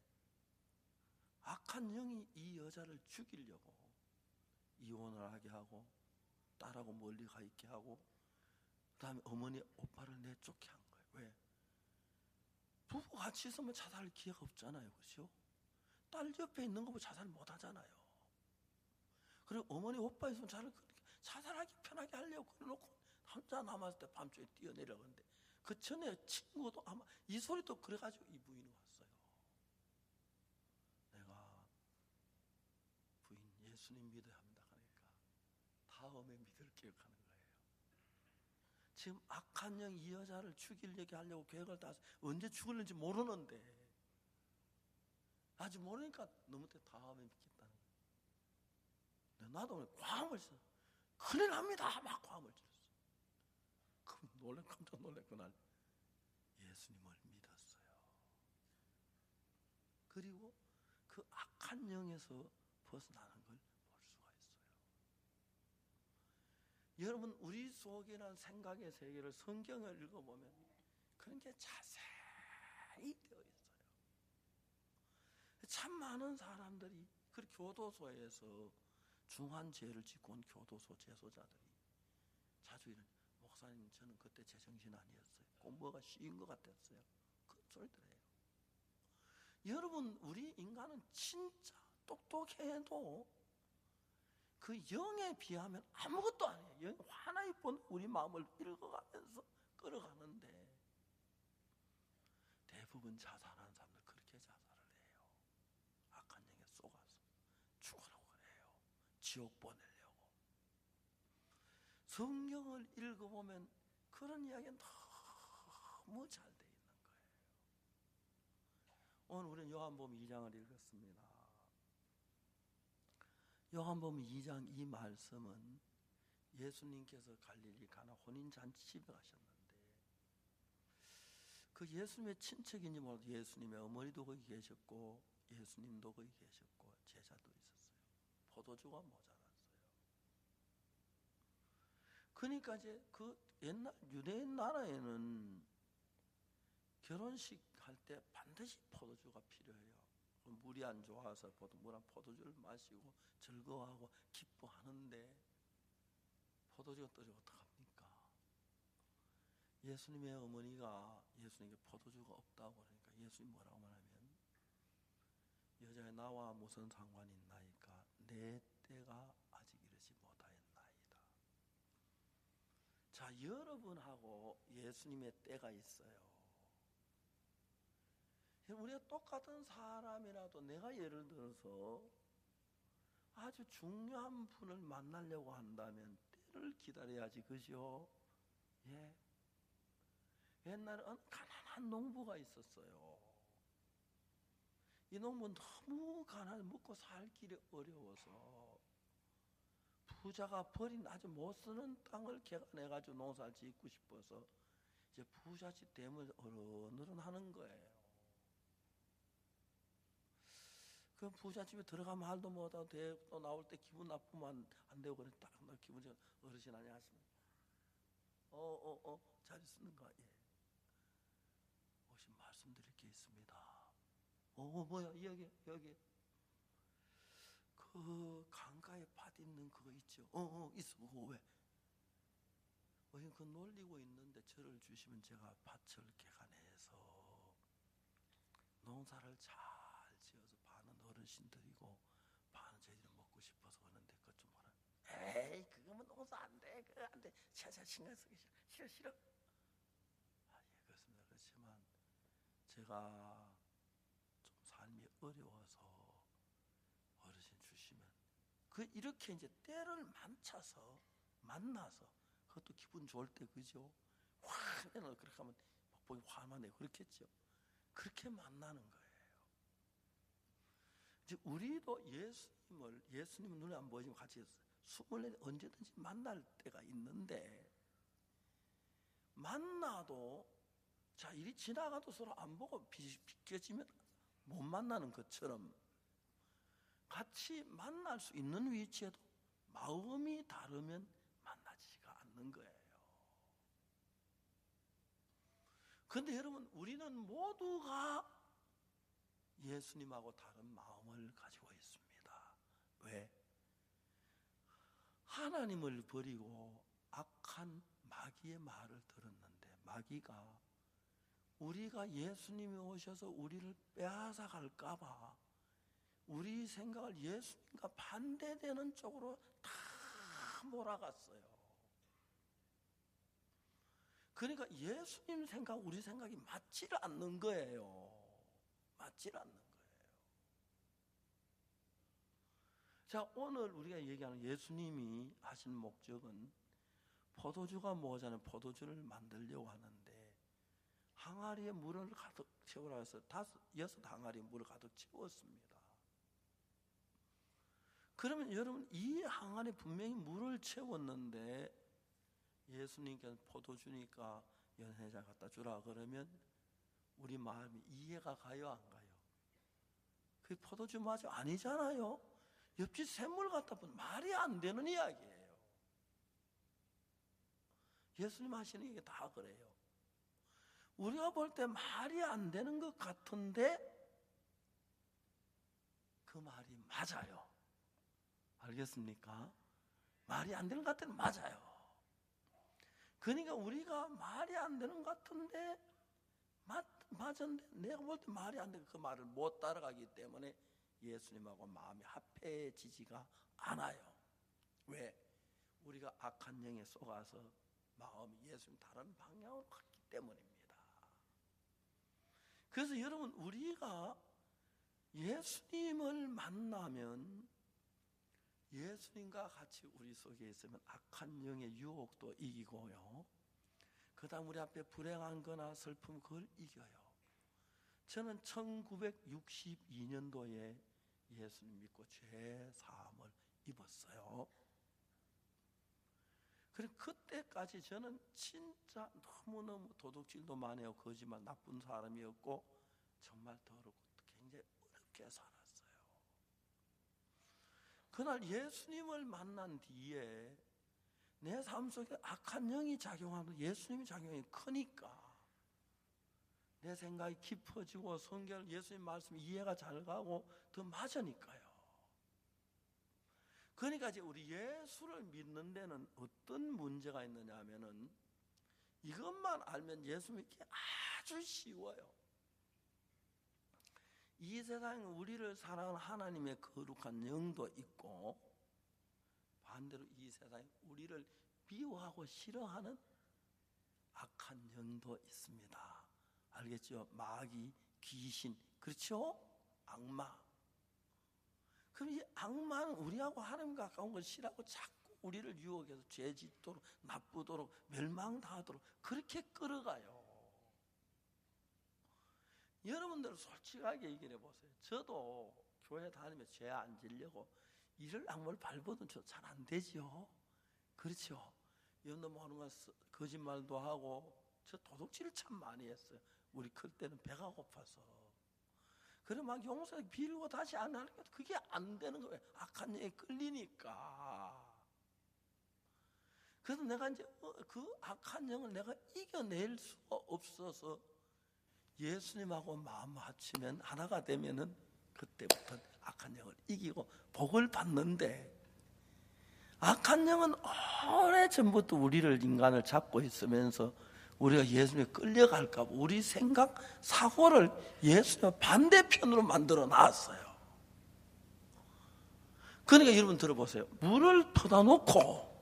악한 영이 이 여자를 죽이려고 이혼을 하게 하고 딸하고 멀리 가 있게 하고 그 다음에 어머니 오빠를 내쫓게 한 거예요. 왜? 부부 같이 있으면 자살할 기회가 없잖아요. 그렇죠? 딸 옆에 있는 거보다 자살 못 하잖아요. 그리고 어머니 오빠 있으면 자살하기 편하게 하려고 그래놓고 혼자 남았을 때 밤중에 뛰어내려가는데 그 전에 친구도 아마 이 소리도 그래가지고 이 부인이 왔어요. 내가 부인 예수님 믿어야 합니다 하니까 다음에 믿을 기억하는 거예요. 지금 악한 영 이 여자를 죽이려고 하려고 계획을 다 언제 죽을는지 모르는데 아직 모르니까 너무 다음에 믿겠다는 거예요. 나도 오늘 과음을 써. 큰일 납니다. 막 과음을 찔렀어. 깜짝 놀란 그날 예수님을 믿었어요. 그리고 그 악한 영에서 벗어나는 걸 볼 수가 있어요. 여러분 우리 속에는 생각의 세계를 성경을 읽어보면 그런 게 자세히 되어 있어요. 참 많은 사람들이 그 교도소에서 중한 죄를 짓고 온 교도소 재소자들이 자주 이런 목사님 저는 그때 제정신 아니었어요. 공부가 쉬운 것 같았어요. 그런 소리들 해요. 여러분 우리 인간은 진짜 똑똑해도 그 영에 비하면 아무것도 아니에요. 영이 하나의 번 우리 마음을 읽어가면서 끌어가는데 대부분 자살하는 사람들 그렇게 자살을 해요. 악한 영에 속아서 죽으라고 그래요. 지옥 보내려고. 성경을 읽어보면 그런 이야기는 너무 잘 돼 있는 거예요. 오늘 우리는 요한복음 2장을 읽었습니다. 요한복음 2장 이 말씀은 예수님께서 갈릴리 가나 혼인잔치 집에 가셨는데 그 예수님의 친척인지 몰라도 예수님의 어머니도 거기 계셨고 예수님도 거기 계셨고 제자도 있었어요. 포도주가 모자랐어요. 그러니까 이제 그 옛날 유대 나라에는 결혼식 할 때 반드시 포도주가 필요해요. 물이 안 좋아서 보통 포도주를 마시고 즐거워하고 기뻐하는데 포도주가 떨어지면 어떡합니까? 예수님의 어머니가 예수님께 포도주가 없다고 그러니까 예수님 뭐라고 말하면 여자의 나와 무슨 상관이 있나이까 내 때가 아직 이르지 못하였나이다. 자, 여러분하고 예수님의 때가 있어요. 우리가 똑같은 사람이라도 내가 예를 들어서 아주 중요한 분을 만나려고 한다면 때를 기다려야지, 그죠? 예. 옛날에 어느 가난한 농부가 있었어요. 이 농부는 너무 가난해 먹고 살 길이 어려워서 부자가 버린 아주 못 쓰는 땅을 개간해가지고 농사를 짓고 싶어서 이제 부잣집 댐을 어른어른하는 거예요. 그 부잣집에 들어가면 말도 못하고 또 나올 때 기분 나쁘면 안 되고 그래. 딱 기분 좋은 어르신 안녕하십니까? 잘 있습니까? 예. 혹시 말씀드릴 게 있습니다. 뭐야 여기 그 강가에 밭 있는 그거 있죠? 있어. 그거 왜? 그 놀리고 있는데 저를 주시면 제가 밭을 개간해서 농사를 잘 지어서 반은 어르신들이고 반은 저희들이 먹고 싶어서 그러는데 그것 좀 뭐라. 에이 그거면 농사 안 돼. 그거 안 돼. 차차 신경 쓰기 싫어. 예, 그렇습니다. 그렇지만 제가 좀 삶이 어려워서 어르신 주시면 이렇게 이제 때를 만나서 그것도 기분 좋을 때 그죠? 확 내놓고 그렇게 하면 복복이 화만 내고 그렇겠죠. 그렇게 만나는 거예요. 이제 우리도 예수님은 눈에 안 보이지만 같이 24 언제든지 만날 때가 있는데 만나도 자 일이 지나가도 서로 안 보고 비껴지면 못 만나는 것처럼 같이 만날 수 있는 위치에도 마음이 다르면 만나지가 않는 거예요. 그런데 여러분 우리는 모두가 예수님하고 다른 마음을 가지고 있습니다. 왜? 하나님을 버리고 악한 마귀의 말을 들었는데 마귀가 우리가 예수님이 오셔서 우리를 빼앗아 갈까 봐 우리 생각을 예수님과 반대되는 쪽으로 다 몰아갔어요. 그러니까 예수님 생각, 우리 생각이 맞지를 않는 거예요. 맞지를 않는 거예요. 자, 오늘 우리가 얘기하는 예수님이 하신 목적은 포도주가 모자는 포도주를 만들려고 하는데 항아리에 물을 가득 채우라 해서 6 항아리에 물을 가득 채웠습니다. 그러면 여러분 이 항아리에 분명히 물을 채웠는데 예수님께서 포도주니까 연회장 갖다 주라 그러면 우리 마음이 이해가 가요 안 가요? 그게 포도주 맞아? 아니잖아요. 옆집 샘물 갖다 보면 말이 안 되는 이야기예요. 예수님 하시는 얘기 다 그래요. 우리가 볼 때 말이 안 되는 것 같은데 그 말이 맞아요. 알겠습니까? 말이 안 되는 것 같으면 맞아요. 그러니까 우리가 말이 안 되는 것 같은데 맞았는데 내가 볼 때 말이 안 되고 그 말을 못 따라가기 때문에 예수님하고 마음이 합해지지가 않아요. 왜? 우리가 악한 영에 속아서 마음이 예수님 다른 방향으로 갔기 때문입니다. 그래서 여러분, 우리가 예수님을 만나면 예수님과 같이 우리 속에 있으면 악한 영의 유혹도 이기고요, 그 다음 우리 앞에 불행한 거나 슬픔, 그걸 이겨요. 저는 1962년도에 예수님 믿고 죄 사함을 입었어요. 그리고 그때까지 저는 진짜 너무너무 도둑질도 많이 하고 거짓말, 나쁜 사람이었고 정말 더럽고 굉장히 어렵게 살았어요. 그날 예수님을 만난 뒤에 내 삶 속에 악한 영이 작용하면 예수님의 작용이 크니까 내 생각이 깊어지고 성경 예수님 말씀 이해가 잘 가고 더 맞으니까요. 그러니까 이제 우리 예수를 믿는 데는 어떤 문제가 있느냐 하면은, 이것만 알면 예수 믿기 아주 쉬워요. 이 세상에 우리를 사랑하는 하나님의 거룩한 영도 있고, 반대로 이 세상에 우리를 미워하고 싫어하는 악한 영도 있습니다. 알겠죠? 마귀, 귀신, 그렇죠? 악마. 그럼 이 악마는 우리하고 하나님과 가까운 걸 싫어하고 자꾸 우리를 유혹해서 죄 짓도록, 나쁘도록, 멸망당하도록 그렇게 끌어가요. 여러분들 솔직하게 얘기해 보세요. 저도 교회 다니며 죄 안 지려고 이를 악물 밟아도 저 잘 안 되죠. 그렇죠? 여러분들 모르는 거 거짓말도 하고, 저 도둑질을 참 많이 했어요. 우리 클 때는 배가 고파서. 그래 막 용서하기 빌고 다시 안 하니까 그게 안 되는 거예요. 악한 영에 끌리니까. 그래서 내가 이제 그 악한 영을 내가 이겨낼 수가 없어서 예수님하고 마음 합치면 하나가 되면은 그때부터 악한 영을 이기고 복을 받는데, 악한 영은 오래전부터 우리를, 인간을 잡고 있으면서 우리가 예수님에 끌려갈까 봐 우리 생각, 사고를 예수님 반대편으로 만들어 놨어요. 그러니까 여러분 들어보세요. 물을 퍼다 놓고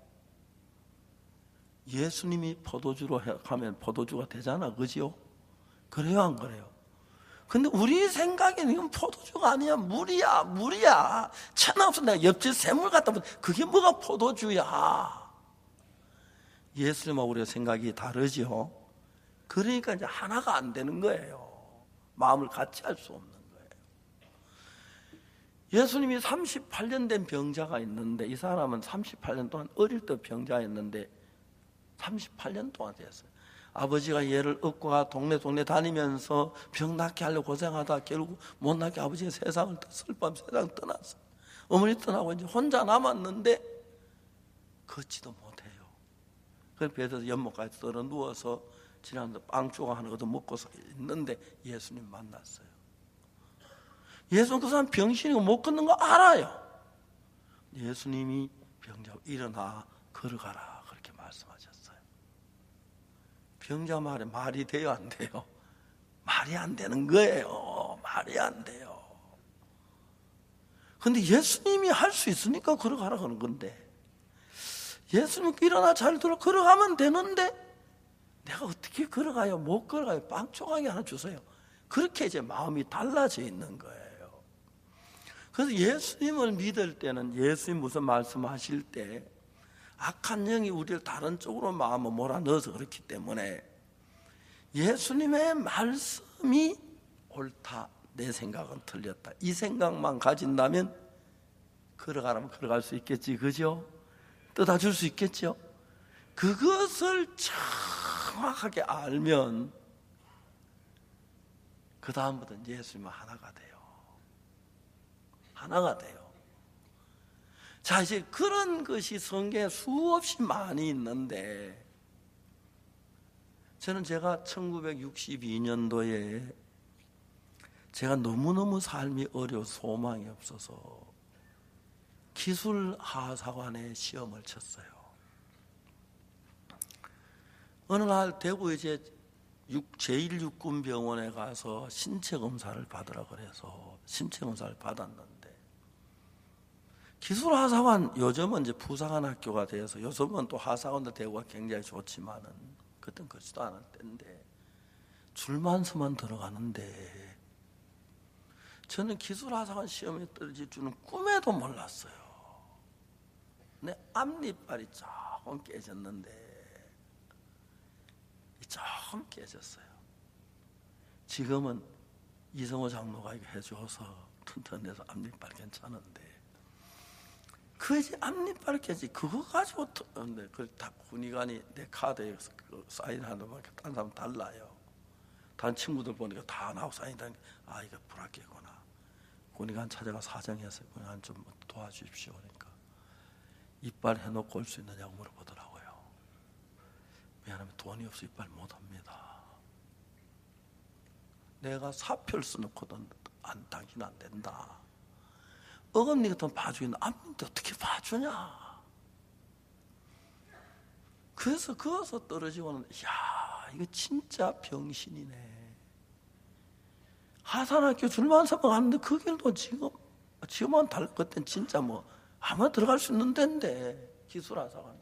예수님이 포도주로 가면 포도주가 되잖아, 그죠? 그래요, 안 그래요? 근데 우리 생각에는 이건 포도주가 아니야, 물이야. 천하없어 내가 옆집 샘물 갖다 보면 그게 뭐가 포도주야. 예수님하고 우리가 생각이 다르죠. 그러니까 이제 하나가 안 되는 거예요. 마음을 같이 할 수 없는 거예요. 예수님이 38년 된 병자가 있는데, 이 사람은 38년 동안 어릴 때 병자였는데 38년 동안 됐어요. 아버지가 얘를 업고 가 동네 다니면서 병 낫게 하려고 고생하다 결국 못 낫게 아버지가 슬픔 세상 떠났어. 어머니 떠나고 이제 혼자 남았는데 걷지도 못해요. 그래서 배에서 연못까지 떨어 누워서 지난번에 빵 조각 하나 얻어 먹고서 있는데 예수님 만났어요. 예수는 그 사람 병신이고 못 걷는 거 알아요. 예수님이 병자고 일어나 걸어가라 그렇게 말씀하셨어요. 병자 말에 말이 돼요, 안 돼요? 말이 안 되는 거예요. 말이 안 돼요. 근데 예수님이 할 수 있으니까 걸어가라 그러는 건데, 예수님 일어나 잘 걸어가면 되는데 내가 어떻게 걸어가요? 못 걸어가요. 빵 조각이 하나 주세요. 그렇게 이제 마음이 달라져 있는 거예요. 그래서 예수님을 믿을 때는, 예수님 무슨 말씀하실 때 악한 영이 우리를 다른 쪽으로 마음을 몰아넣어서 그렇기 때문에 예수님의 말씀이 옳다, 내 생각은 틀렸다, 이 생각만 가진다면 걸어가라면 걸어갈 수 있겠지, 그죠? 떠다줄 수 있겠죠? 그것을 정확하게 알면 그 다음부터는 예수님은 하나가 돼요. 하나가 돼요. 자, 이제 그런 것이 성경에 수없이 많이 있는데, 저는 제가 1962년도에 제가 너무너무 삶이 어려워 소망이 없어서 기술하사관에 시험을 쳤어요. 어느 날 대구 이제 제1육군병원에 가서 신체 검사를 받으라 그래서 신체 검사를 받았는데, 기술하사관, 요즘은 이제 부사관 학교가 되어서 요즘은 또 하사관도 대구가 굉장히 좋지만은 그땐 그렇지도 않을 때인데 줄만 서만 들어가는데 저는 기술하사관 시험에 떨어질 줄은 꿈에도 몰랐어요. 내 앞니빨이 조금 깨졌는데 조금 깨졌어요. 지금은 이성호 장로가 이거 해줘서 튼튼해서 앞니빨 괜찮은데 그 이제 앞니빨 깨지 그거 가지고 다 군의관이 내 카드에 사인하는 거 딴 사람 달라요. 다른 친구들 보니까 다 나오고 사인하니까 아 이거 불합격이구나. 군의관 찾아가 사정해서 군의관 좀 도와주십시오. 그러니까 이빨 해놓고 올 수 있느냐고 물어보더라고요. 미안하면 돈이 없어 이빨 못합니다. 내가 사표를 써놓고도 당신은 안 된다. 어금니 같은 봐주겠는데 앞인데 어떻게 봐주냐. 그래서 거기서 떨어지고는 야 이거 진짜 병신이네. 하산학교 줄만 서고 갔는데 그 길도 지금은 그땐 진짜 뭐 아무나 들어갈 수 있는 데인데 기술하사관.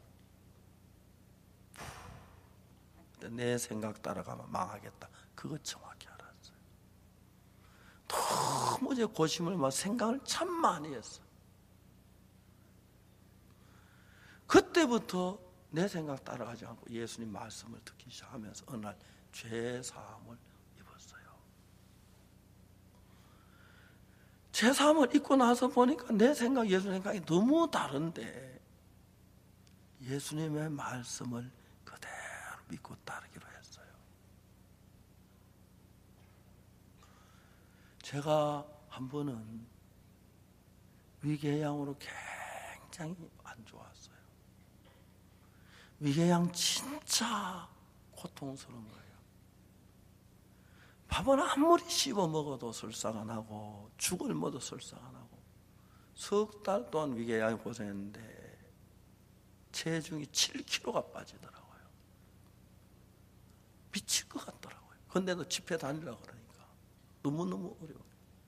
내 생각 따라가면 망하겠다. 그거 정확히 알았어요. 너무 이제 고심을 막 생각을 참 많이 했어. 그때부터 내 생각 따라가지 않고 예수님 말씀을 듣기 시작하면서 어느 날 죄사함을 입었어요. 죄사함을 입고 나서 보니까 내 생각, 예수님 생각이 너무 다른데 예수님의 말씀을 그대로 믿고 따르기로 했어요. 제가 한 번은 위궤양으로 굉장히 안 좋았어요. 위궤양 진짜 고통스러운 거예요. 밥은 아무리 씹어 먹어도 설사가 나고 죽을 먹어도 설사가 나고 석 달 동안 위궤양이 고생했는데 체중이 7kg가 빠지더라고요. 미칠 것 같더라고요. 근데도 집회 다니려고 그러니까 너무너무 어려워요.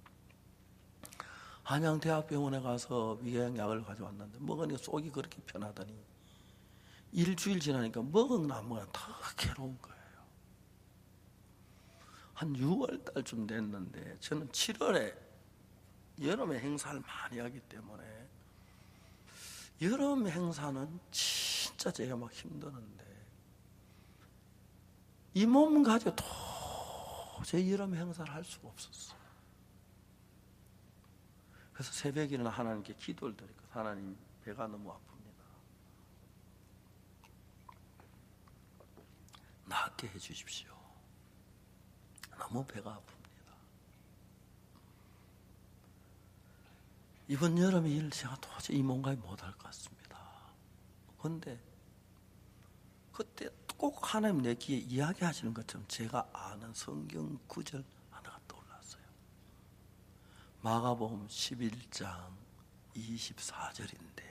한양대학병원에 가서 위궤양 약을 가져왔는데 먹으니까 속이 그렇게 편하더니 일주일 지나니까 먹은 아무거나 다 괴로운 거예요. 한 6월 달쯤 됐는데 저는 7월에 여름에 행사를 많이 하기 때문에 여름 행사는 진짜 제가 막 힘드는데 이 몸 가지고 도저히 여름 행사를 할 수가 없었어요. 그래서 새벽에 일어나 하나님께 기도를 드리고 하나님 배가 너무 아픕니다. 낫게 해주십시오. 너무 배가 아픕니다. 이번 여름에 일을 제가 도저히 이 몸가에 못할 것 같습니다. 그런데 그때 꼭 하나님 내 귀에 이야기하시는 것처럼 제가 아는 성경 구절 하나가 떠올랐어요. 마가복음 11장 24절인데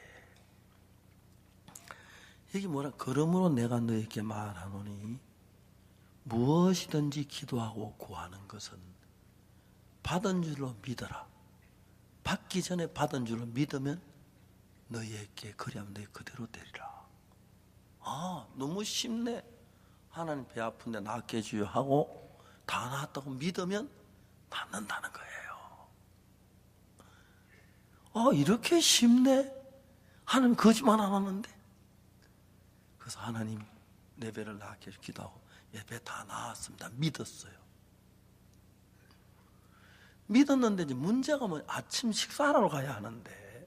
여기 뭐라 그러므로 내가 너에게 말하노니 무엇이든지 기도하고 구하는 것은 받은 줄로 믿어라. 받기 전에 받은 줄로 믿으면 너희에게 그리하면 너희 그대로 되리라. 아 너무 쉽네. 하나님 배 아픈데 낫게 해주여 하고 다 나았다고 믿으면 낫는다는 거예요. 이렇게 쉽네. 하나님 거짓말 안 하는데. 그래서 하나님 내 배를 낫게 해주고 기도하고 배 다 나았습니다. 믿었어요. 믿었는데 이제 문제가 뭐 아침 식사하러 가야 하는데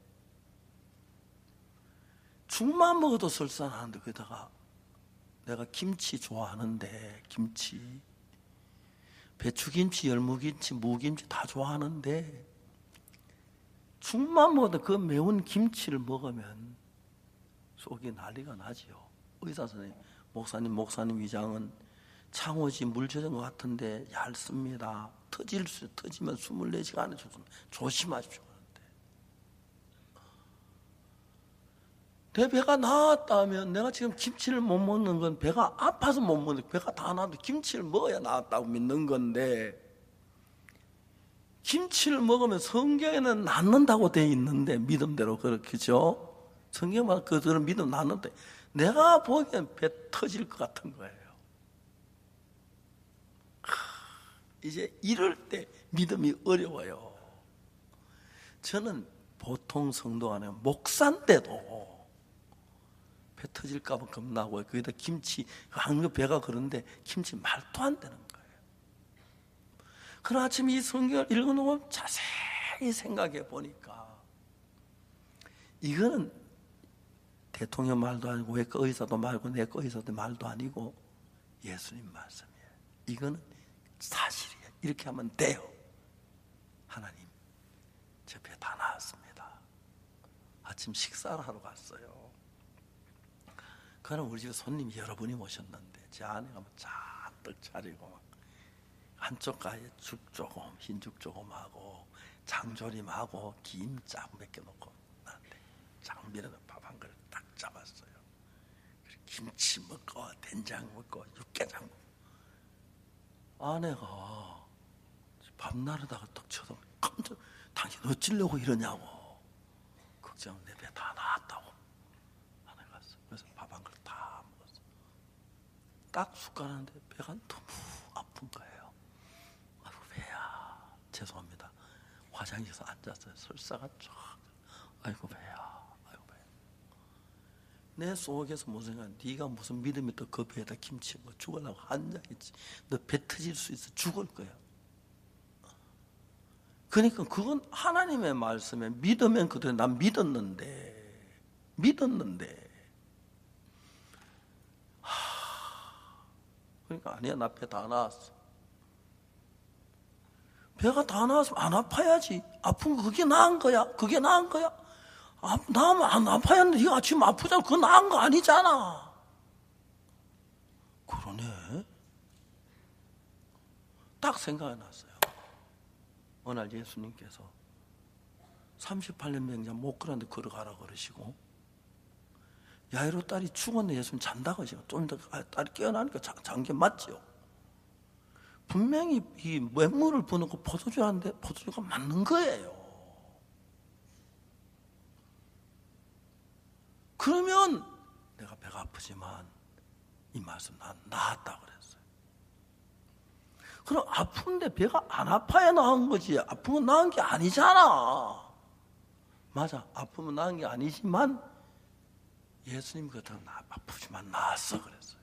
죽만 먹어도 설사하는데 거기다가 내가 김치 좋아하는데 김치 배추김치, 열무김치, 무김치 다 좋아하는데 죽만 먹어도 그 매운 김치를 먹으면 속이 난리가 나지요. 의사 선생님, 목사님 위장은 창호지 물 젖은 것 같은데 얇습니다. 터지면 24시간에 조심하십시오. 내 배가 나았다면 내가 지금 김치를 못 먹는 건 배가 아파서 못 먹는, 배가 다 나아도 김치를 먹어야 나았다고 믿는 건데 김치를 먹으면 성경에는 낫는다고 돼 있는데 믿음대로 그렇겠죠. 성경만 그대로 믿으면 낫는데 내가 보기엔 배 터질 것 같은 거예요. 이제 이럴 때 믿음이 어려워요. 저는 보통 성도가 아니라 목사인데도 배 터질까 봐 겁나고, 거기다 김치, 배가 그런데 김치 말도 안 되는 거예요. 그러나 아침에 이 성경을 읽어놓으면 자세히 생각해 보니까 이거는 대통령 말도 아니고 외과 의사도 말고 내과 의사도 말도 아니고 예수님 말씀이에요. 이거는 사실이에요. 이렇게 하면 돼요. 하나님, 제 배 다 나았습니다. 아침 식사를 하러 갔어요. 그럼 우리 집에 손님이 여러 분이 오셨는데 제 아내가 뭐 잔뜩 차리고 한쪽 가에 죽 조금, 흰죽 조금하고 장조림하고 김 쫙 몇 개 넣고 나한테 장비에다 밥 한 그릇 딱 잡았어요. 김치 먹고 된장 먹고 육개장 먹고. 아내가 밥 나르다가 딱 쳐다보고 깜짝, 당신 어찌려고 이러냐고. 걱정, 내 배 다 나았다고. 아내가 그래서 밥 한 그릇 다 먹었어. 딱 숟가락인데 배가 너무 아픈 거예요. 아이고 배야, 죄송합니다. 화장실에서 앉았어요. 설사가 쫙. 아이고 배야, 아이고 배야. 내 속에서 무슨 생각? 네가 무슨 믿음이 또 그 배에다 김치 뭐 죽으려고 한장했지. 너 배 터질 수 있어. 죽을 거야. 그러니까 그건 하나님의 말씀에 믿으면 그대로. 난 믿었는데 그러니까 아니야, 나 배 다 나왔어. 배가 다 나왔으면 안 아파야지. 아픈 거 그게 나은 거야. 그게 나은 거야. 나면 안 아파야 하는데 네가 지금 아프잖아. 그거 나은 거 아니잖아. 그러네. 딱 생각이 났어요. 어느 날 예수님께서 38년 병자 못 걸었는데 걸어가라 그러시고, 야이로 딸이 죽었는데 예수님 잔다 그러시고, 좀 이따 딸이 깨어나니까 잔 게 맞죠. 분명히 이 맹물을 부어놓고 포도주 하는데 포도주가 맞는 거예요. 그러면 내가 배가 아프지만 이 말씀 난 나았다 그랬어요. 그럼 아픈데 배가 안 아파야 나은 거지, 아프면 나은 게 아니잖아. 맞아, 아프면 나은 게 아니지만 예수님 그렇다고 아프지만 나았어 그랬어요.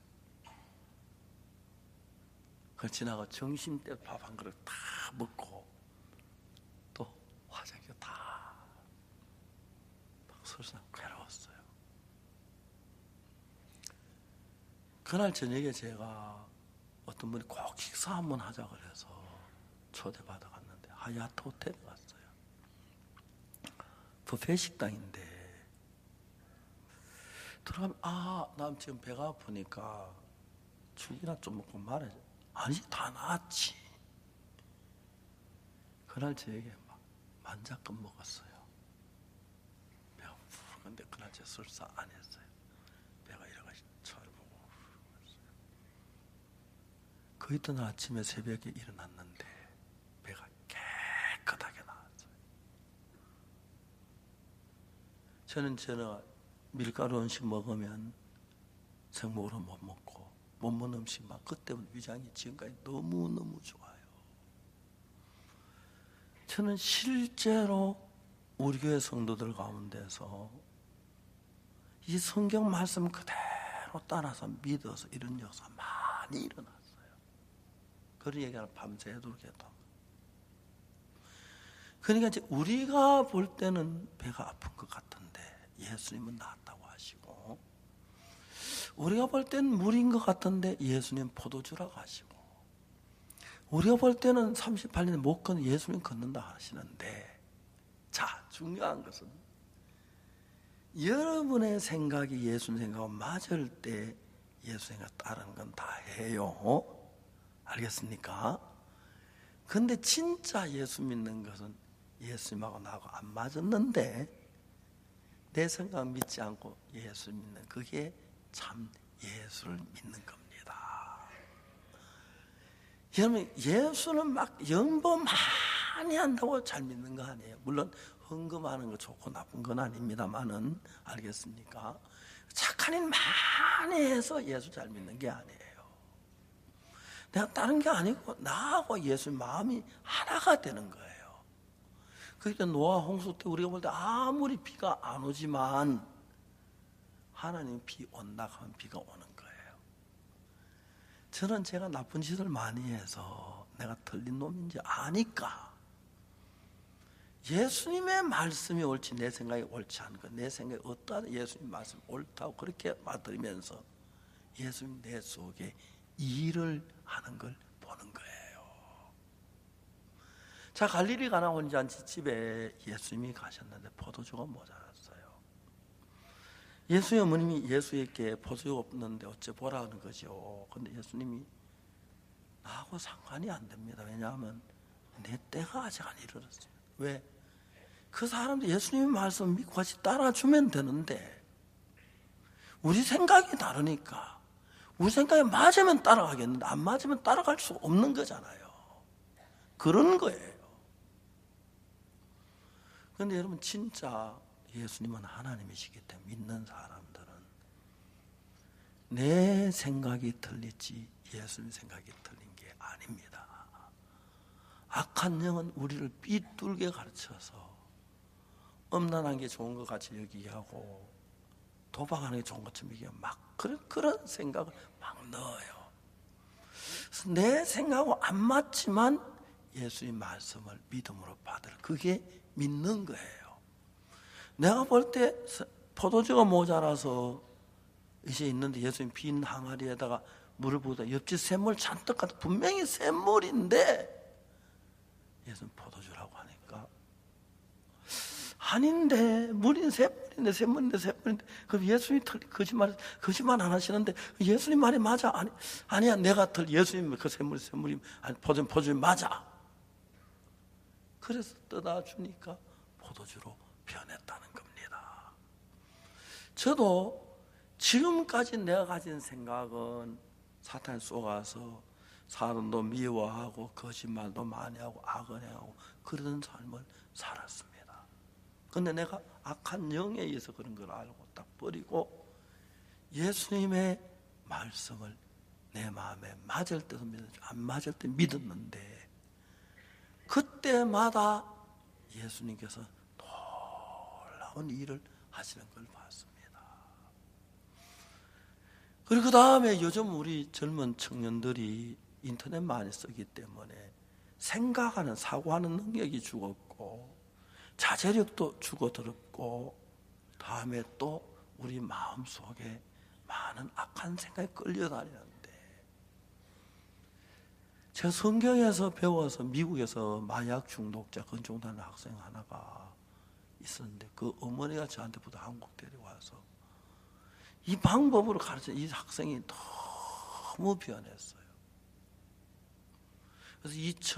그 지나가 점심때 밥 한 그릇 다 먹고 또 화장실 다 설사 괴로웠어요. 그날 저녁에 제가 어떤 분이 꼭 식사 한번 하자 그래서 초대받아 갔는데 하얏트 호텔에 갔어요. 뷔페 식당인데 들어가면 나 지금 배가 아프니까 죽이나 좀 먹고 말해. 아니, 다 나았지. 그날 저에게 막 만작금 먹었어요. 배가 근데 그날 제 설사 안 했어요. 배가 이래가지고 쳐보고 그 있던 아침에 새벽에 일어났는데 배가 깨끗하게 나왔어요. 저는 밀가루 음식 먹으면 생목으로 못 먹고 못 먹는 음식만 그때부터 위장이 지금까지 너무너무 좋아요. 저는 실제로 우리 교회 성도들 가운데서 이 성경 말씀 그대로 따라서 믿어서 이런 역사 많이 일어났어요. 그런 얘기를 밤새도록 했다. 그러니까 이제 우리가 볼 때는 배가 아픈 것 같은데 예수님은 나았다고 하시고, 우리가 볼 때는 물인 것 같은데 예수님 포도주라고 하시고, 우리가 볼 때는 38년에 못 걷는 예수님 걷는다 하시는데, 자, 중요한 것은 여러분의 생각이 예수님 생각하고 맞을 때 예수 생각 따르는 건 다 해요. 알겠습니까? 근데 진짜 예수 믿는 것은 예수님하고 나하고 안 맞았는데 내 생각 믿지 않고 예수 믿는, 그게 참 예수를 믿는 겁니다. 여러분, 예수는 막 연보 많이 한다고 잘 믿는 거 아니에요. 물론 헌금하는 거 좋고 나쁜 건 아닙니다만은, 알겠습니까? 착한 일 많이 해서 예수 잘 믿는 게 아니에요. 내가 다른 게 아니고 나하고 예수님 마음이 하나가 되는 거예요. 그러니까 노아 홍수 때 우리가 볼 때 아무리 비가 안 오지만 하나님 비 온다 하면 비가 오는 거예요. 저는 제가 나쁜 짓을 많이 해서 내가 틀린 놈인지 아니까 예수님의 말씀이 옳지 내 생각이 옳지 않은 거, 내 생각이 어떠한 예수님 말씀이 옳다고 그렇게 받들면서 예수님 내 속에 일을 하는 걸 보는 거예요. 자, 갈릴리 가나 혼잔치 집에 예수님이 가셨는데 포도주가 모자랐어요. 예수의 어머님이 예수에게 포도주가 없는데 어째 보라는 거죠. 근데 예수님이 나하고 상관이 안 됩니다. 왜냐하면 내 때가 아직 안 이르렀어요. 왜? 그 사람도 예수님의 말씀 믿고 같이 따라주면 되는데 우리 생각이 다르니까 우리 생각에 맞으면 따라가겠는데 안 맞으면 따라갈 수 없는 거잖아요. 그런 거예요. 그런데 여러분 진짜 예수님은 하나님이시기 때문에 믿는 사람들은 내 생각이 틀리지 예수님 생각이 틀린 게 아닙니다. 악한 영은 우리를 삐뚤게 가르쳐서 음란한 게 좋은 것 같이 여기게 하고 도박하는 게 좋은 것처럼 얘기하고 막 그런 생각을 막 넣어요. 그래서 내 생각하고 안 맞지만 예수님 말씀을 믿음으로 받을, 그게 믿는 거예요. 내가 볼 때 포도주가 모자라서 이제 있는데 예수님 빈 항아리에다가 물을 부어다 옆집 샘물 잔뜩 갖다 분명히 샘물인데 예수님 포도주라고 하니까 아닌데 물인 샘물인데 그럼 예수님이 거짓말 안 하시는데 예수님 말이 맞아? 아니야 내가 예수님 그 샘물이 아니 포도주 맞아. 그래서 떠다 주니까 포도주로 변했다는 겁니다. 저도 지금까지 내가 가진 생각은 사탄에 속아서 사람도 미워하고 거짓말도 많이 하고 악언행하고 그러던 삶을 살았습니다. 그런데 내가 악한 영에 의해서 그런 걸 알고 딱 버리고 예수님의 말씀을 내 마음에 맞을 때도 믿었죠. 안 맞을 때 믿었는데 그때마다 예수님께서 놀라운 일을 하시는 걸 봤습니다. 그리고 그 다음에 요즘 우리 젊은 청년들이 인터넷 많이 쓰기 때문에 생각하는 사고하는 능력이 죽었고 자제력도 죽어들었고 다음에 또 우리 마음속에 많은 악한 생각이 끌려다니는데 제가 성경에서 배워서 미국에서 마약 중독자 건종하는 학생 하나가 있었는데 그 어머니가 저한테부터 한국 데려와서 이 방법으로 가르쳐 이 학생이 너무 변했어요. 그래서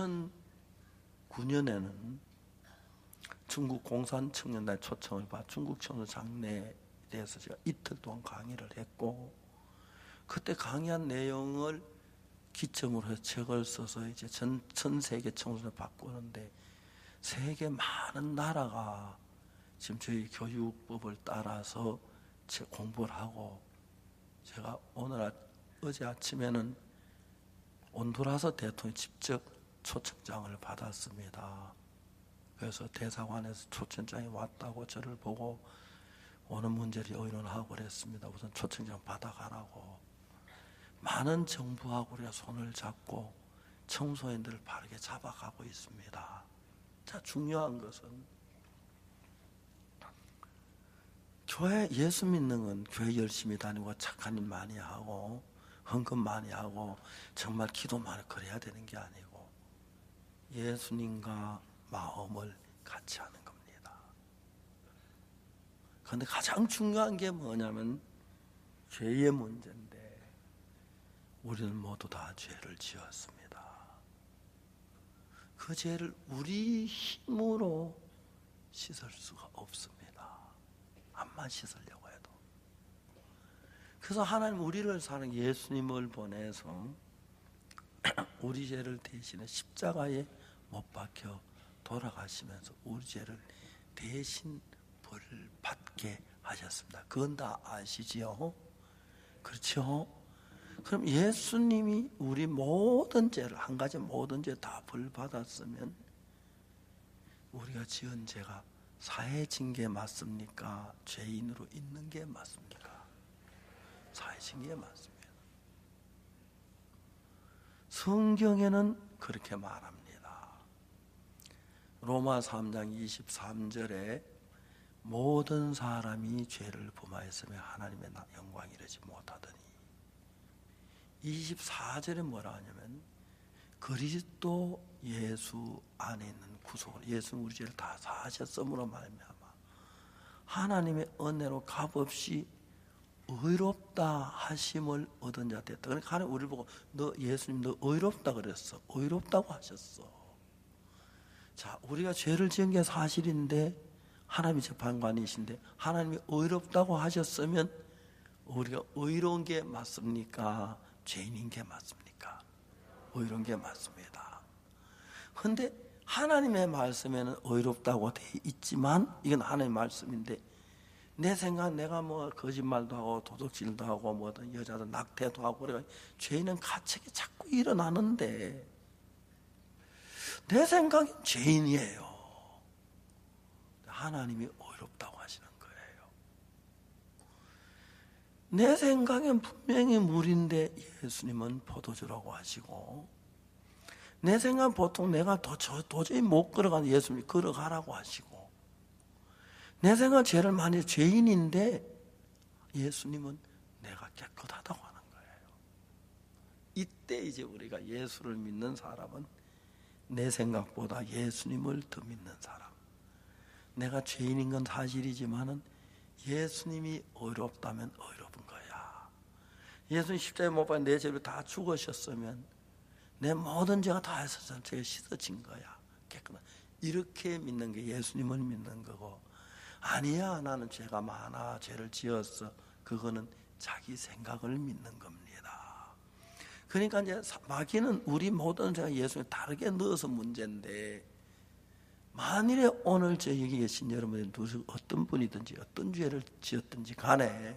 2009년에는 중국 공산청년단 초청을 받아 중국 청년 장래에 대해서 제가 이틀 동안 강의를 했고 그때 강의한 내용을 기점으로 해서 책을 써서 이제 전 세계 청소년을 바꾸는데 세계 많은 나라가 지금 저희 교육법을 따라서 공부를 하고 제가 어제 아침에는 온두라스 대통령이 직접 초청장을 받았습니다. 그래서 대사관에서 초청장이 왔다고 저를 보고 오는 문제를 의논하고 그랬습니다. 우선 초청장 받아가라고. 많은 정부하고 우리가 손을 잡고 청소년들을 바르게 잡아가고 있습니다. 자, 중요한 것은 교회 예수 믿는 건 교회 열심히 다니고 착한 일 많이 하고 헌금 많이 하고 정말 기도 많이 그래야 되는 게 아니고 예수님과 마음을 같이 하는 겁니다. 그런데 가장 중요한 게 뭐냐면 죄의 문제인데 우리는 모두 다 죄를 지었습니다. 그 죄를 우리 힘으로 씻을 수가 없습니다. 암만 씻으려고 해도. 그래서 하나님 우리를 사는 예수님을 보내서 우리 죄를 대신해 십자가에 못 박혀 돌아가시면서 우리 죄를 대신 벌을 받게 하셨습니다. 그건 다 아시지요? 그렇죠? 그럼 예수님이 우리 모든 죄를, 한 가지 모든 죄 다 벌 받았으면 우리가 지은 죄가 사해진 게 맞습니까? 죄인으로 있는 게 맞습니까? 사해진 게 맞습니다. 성경에는 그렇게 말합니다. 로마 3장 23절에 모든 사람이 죄를 범하였으며 하나님의 영광에 이르지 못하더니, 24절에 뭐라 하냐면 그리스도 예수 안에 있는 구속을, 예수는 우리 죄를 다 사하셨으므로 말미암아 하나님의 은혜로 값없이 의롭다 하심을 얻은 자 됐다. 그러니까 하나님 우리를 보고 너 예수님 너 의롭다 그랬어. 의롭다고 하셨어. 자, 우리가 죄를 지은 게 사실인데 하나님이 재판관이신데 하나님이 의롭다고 하셨으면 우리가 의로운 게 맞습니까? 죄인인 게 맞습니까? 의로운 게 맞습니다. 그런데 하나님의 말씀에는 의롭다고 돼 있지만, 이건 하나님의 말씀인데 내 생각, 내가 뭐 거짓말도 하고 도둑질도 하고 뭐든 여자도 낙태도 하고 그래 죄인은 가책이 자꾸 일어나는데 내 생각엔 죄인이에요. 하나님이 의롭다고 하시는 거예요. 내 생각엔 분명히 물인데 예수님은 포도주라고 하시고, 내 생각은 보통 내가 도저히 못 걸어가는 예수님이 걸어가라고 하시고, 내 생각은 죄를 많이 죄인인데 예수님은 내가 깨끗하다고 하는 거예요. 이때 이제 우리가 예수를 믿는 사람은 내 생각보다 예수님을 더 믿는 사람. 내가 죄인인 건 사실이지만은 예수님이 의롭다면 의로운 거야. 예수님 십자가에 못 박혀 내 죄를 다 죽으셨으면 내 모든 죄가 다 해서 죄가 씻어진 거야. 깨끗한. 이렇게 믿는 게 예수님을 믿는 거고, 아니야 나는 죄가 많아 죄를 지었어, 그거는 자기 생각을 믿는 겁니다. 그러니까 이제 마귀는 우리 모든 죄가 예수님 다르게 넣어서 문제인데, 만일에 오늘 저 여기 계신 여러분들 어떤 분이든지 어떤 죄를 지었든지 간에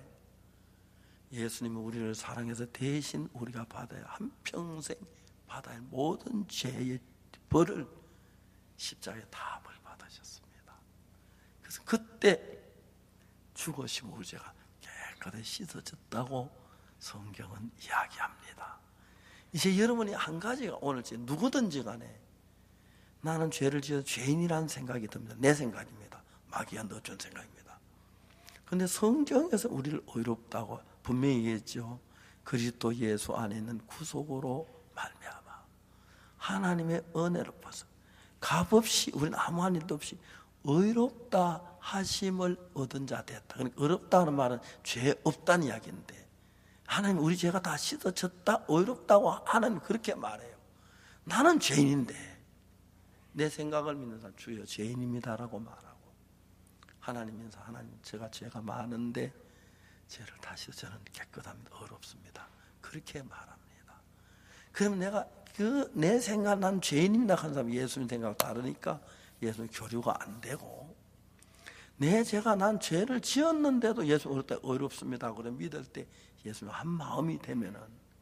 예수님은 우리를 사랑해서 대신 우리가 받아야, 한평생 받아야 할 모든 죄의 벌을 십자가에 다 벌 받으셨습니다. 그래서 그때 죽으시면 우리 죄가 깨끗이 씻어졌다고 성경은 이야기합니다. 이제 여러분이 한 가지가 오늘 누구든지 간에 나는 죄를 지어서 죄인이라는 생각이 듭니다. 내 생각입니다. 마귀가 넣어준 생각입니다. 그런데 성경에서 우리를 의롭다고 분명히 얘기했죠. 그리스도 예수 안에 있는 구속으로 말미암아 하나님의 은혜로 봐서 값없이, 우리는 아무한 일도 없이 의롭다 하심을 얻은 자 됐다. 그러니까 의롭다는 말은 죄 없다는 이야기인데, 하나님 우리 죄가 다 씻어졌다, 의롭다고 하나님 그렇게 말해요. 나는 죄인인데 내 생각을 믿는 사람 주여 죄인입니다라고 말하고, 하나님께서 하나님 제가 죄가 많은데 죄를 다시 저는 깨끗합니다, 어렵습니다, 그렇게 말합니다. 그럼 내가 내 생각, 난 죄인입니다 하는 사람 예수님 생각 다르니까 예수님 교류가 안 되고, 내 죄가 난 죄를 지었는데도 예수님 어렵습니다 그래 믿을 때 예수님 한 마음이 되면은,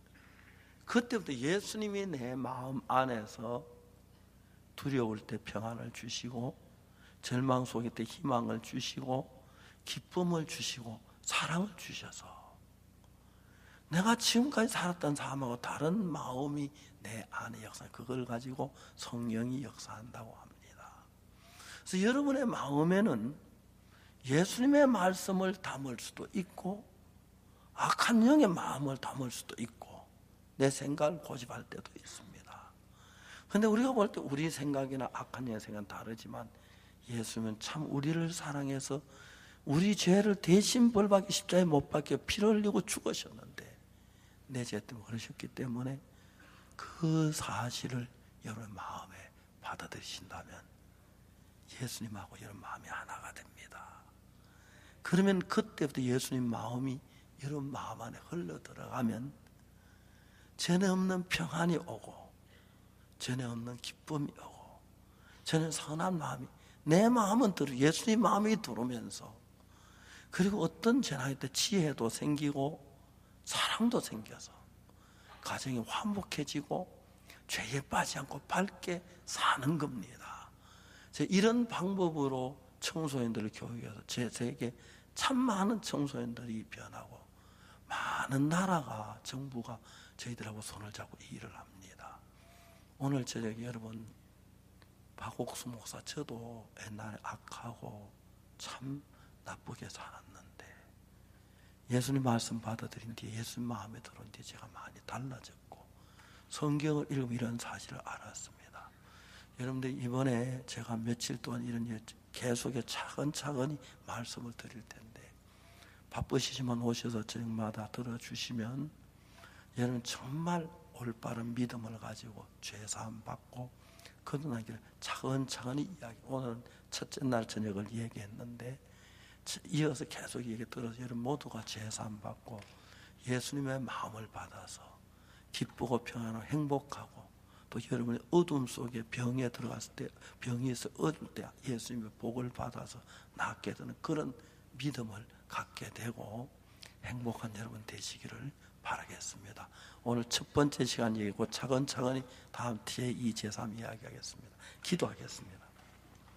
그때부터 예수님이 내 마음 안에서 두려울 때 평안을 주시고, 절망 속에 때 희망을 주시고, 기쁨을 주시고, 사랑을 주셔서 내가 지금까지 살았던 삶하고 다른 마음이 내 안에 역사, 그걸 가지고 성령이 역사한다고 합니다. 그래서 여러분의 마음에는 예수님의 말씀을 담을 수도 있고 악한 영의 마음을 담을 수도 있고 내 생각을 고집할 때도 있습니다. 그런데 우리가 볼 때 우리 생각이나 악한 영의 생각은 다르지만 예수님은 참 우리를 사랑해서 우리 죄를 대신 벌받기 십자가에 못 박혀 피를 흘리고 죽으셨는데, 내 죄 때문에 그러셨기 때문에 그 사실을 여러분 마음에 받아들이신다면 예수님하고 여러분 마음이 하나가 됩니다. 그러면 그때부터 예수님 마음이 여러분 마음 안에 흘러 들어가면 전에 없는 평안이 오고, 전에 없는 기쁨이 오고, 전에 선한 마음이, 내 마음은 예수님 마음이 들어오면서, 그리고 어떤 재난일 때 지혜도 생기고 사랑도 생겨서 가정이 화목해지고 죄에 빠지지 않고 밝게 사는 겁니다. 이런 방법으로 청소년들을 교육해서 세계 참 많은 청소년들이 변하고 많은 나라가 정부가 저희들하고 손을 잡고 일을 합니다. 오늘 저녁에 여러분 박옥수 목사 저도 옛날에 악하고 참 나쁘게 살았는데 예수님 말씀 받아들인 뒤에 예수님 마음에 들어온 뒤에 제가 많이 달라졌고 성경을 읽으면 이런 사실을 알았습니다. 여러분들 이번에 제가 며칠 동안 이런 계속해 차근차근히 말씀을 드릴 텐데 바쁘시지만 오셔서 저녁마다 들어주시면 여러분 정말 올바른 믿음을 가지고 죄사함 받고 거듭나기를 차근차근히 이야기. 오늘은 첫째 날 저녁을 얘기했는데 이어서 계속 얘기 들어서 여러분 모두가 죄사함 받고 예수님의 마음을 받아서 기쁘고 평안하고 행복하고 또 여러분의 어둠 속에 병에 들어갔을 때 병이 있어 어릴 때 예수님의 복을 받아서 낫게 되는 그런 믿음을 갖게 되고 행복한 여러분 되시기를 바라겠습니다. 오늘 첫 번째 시간 얘기고 차근차근히 다음 뒤에 이 제3 이야기하겠습니다. 기도하겠습니다.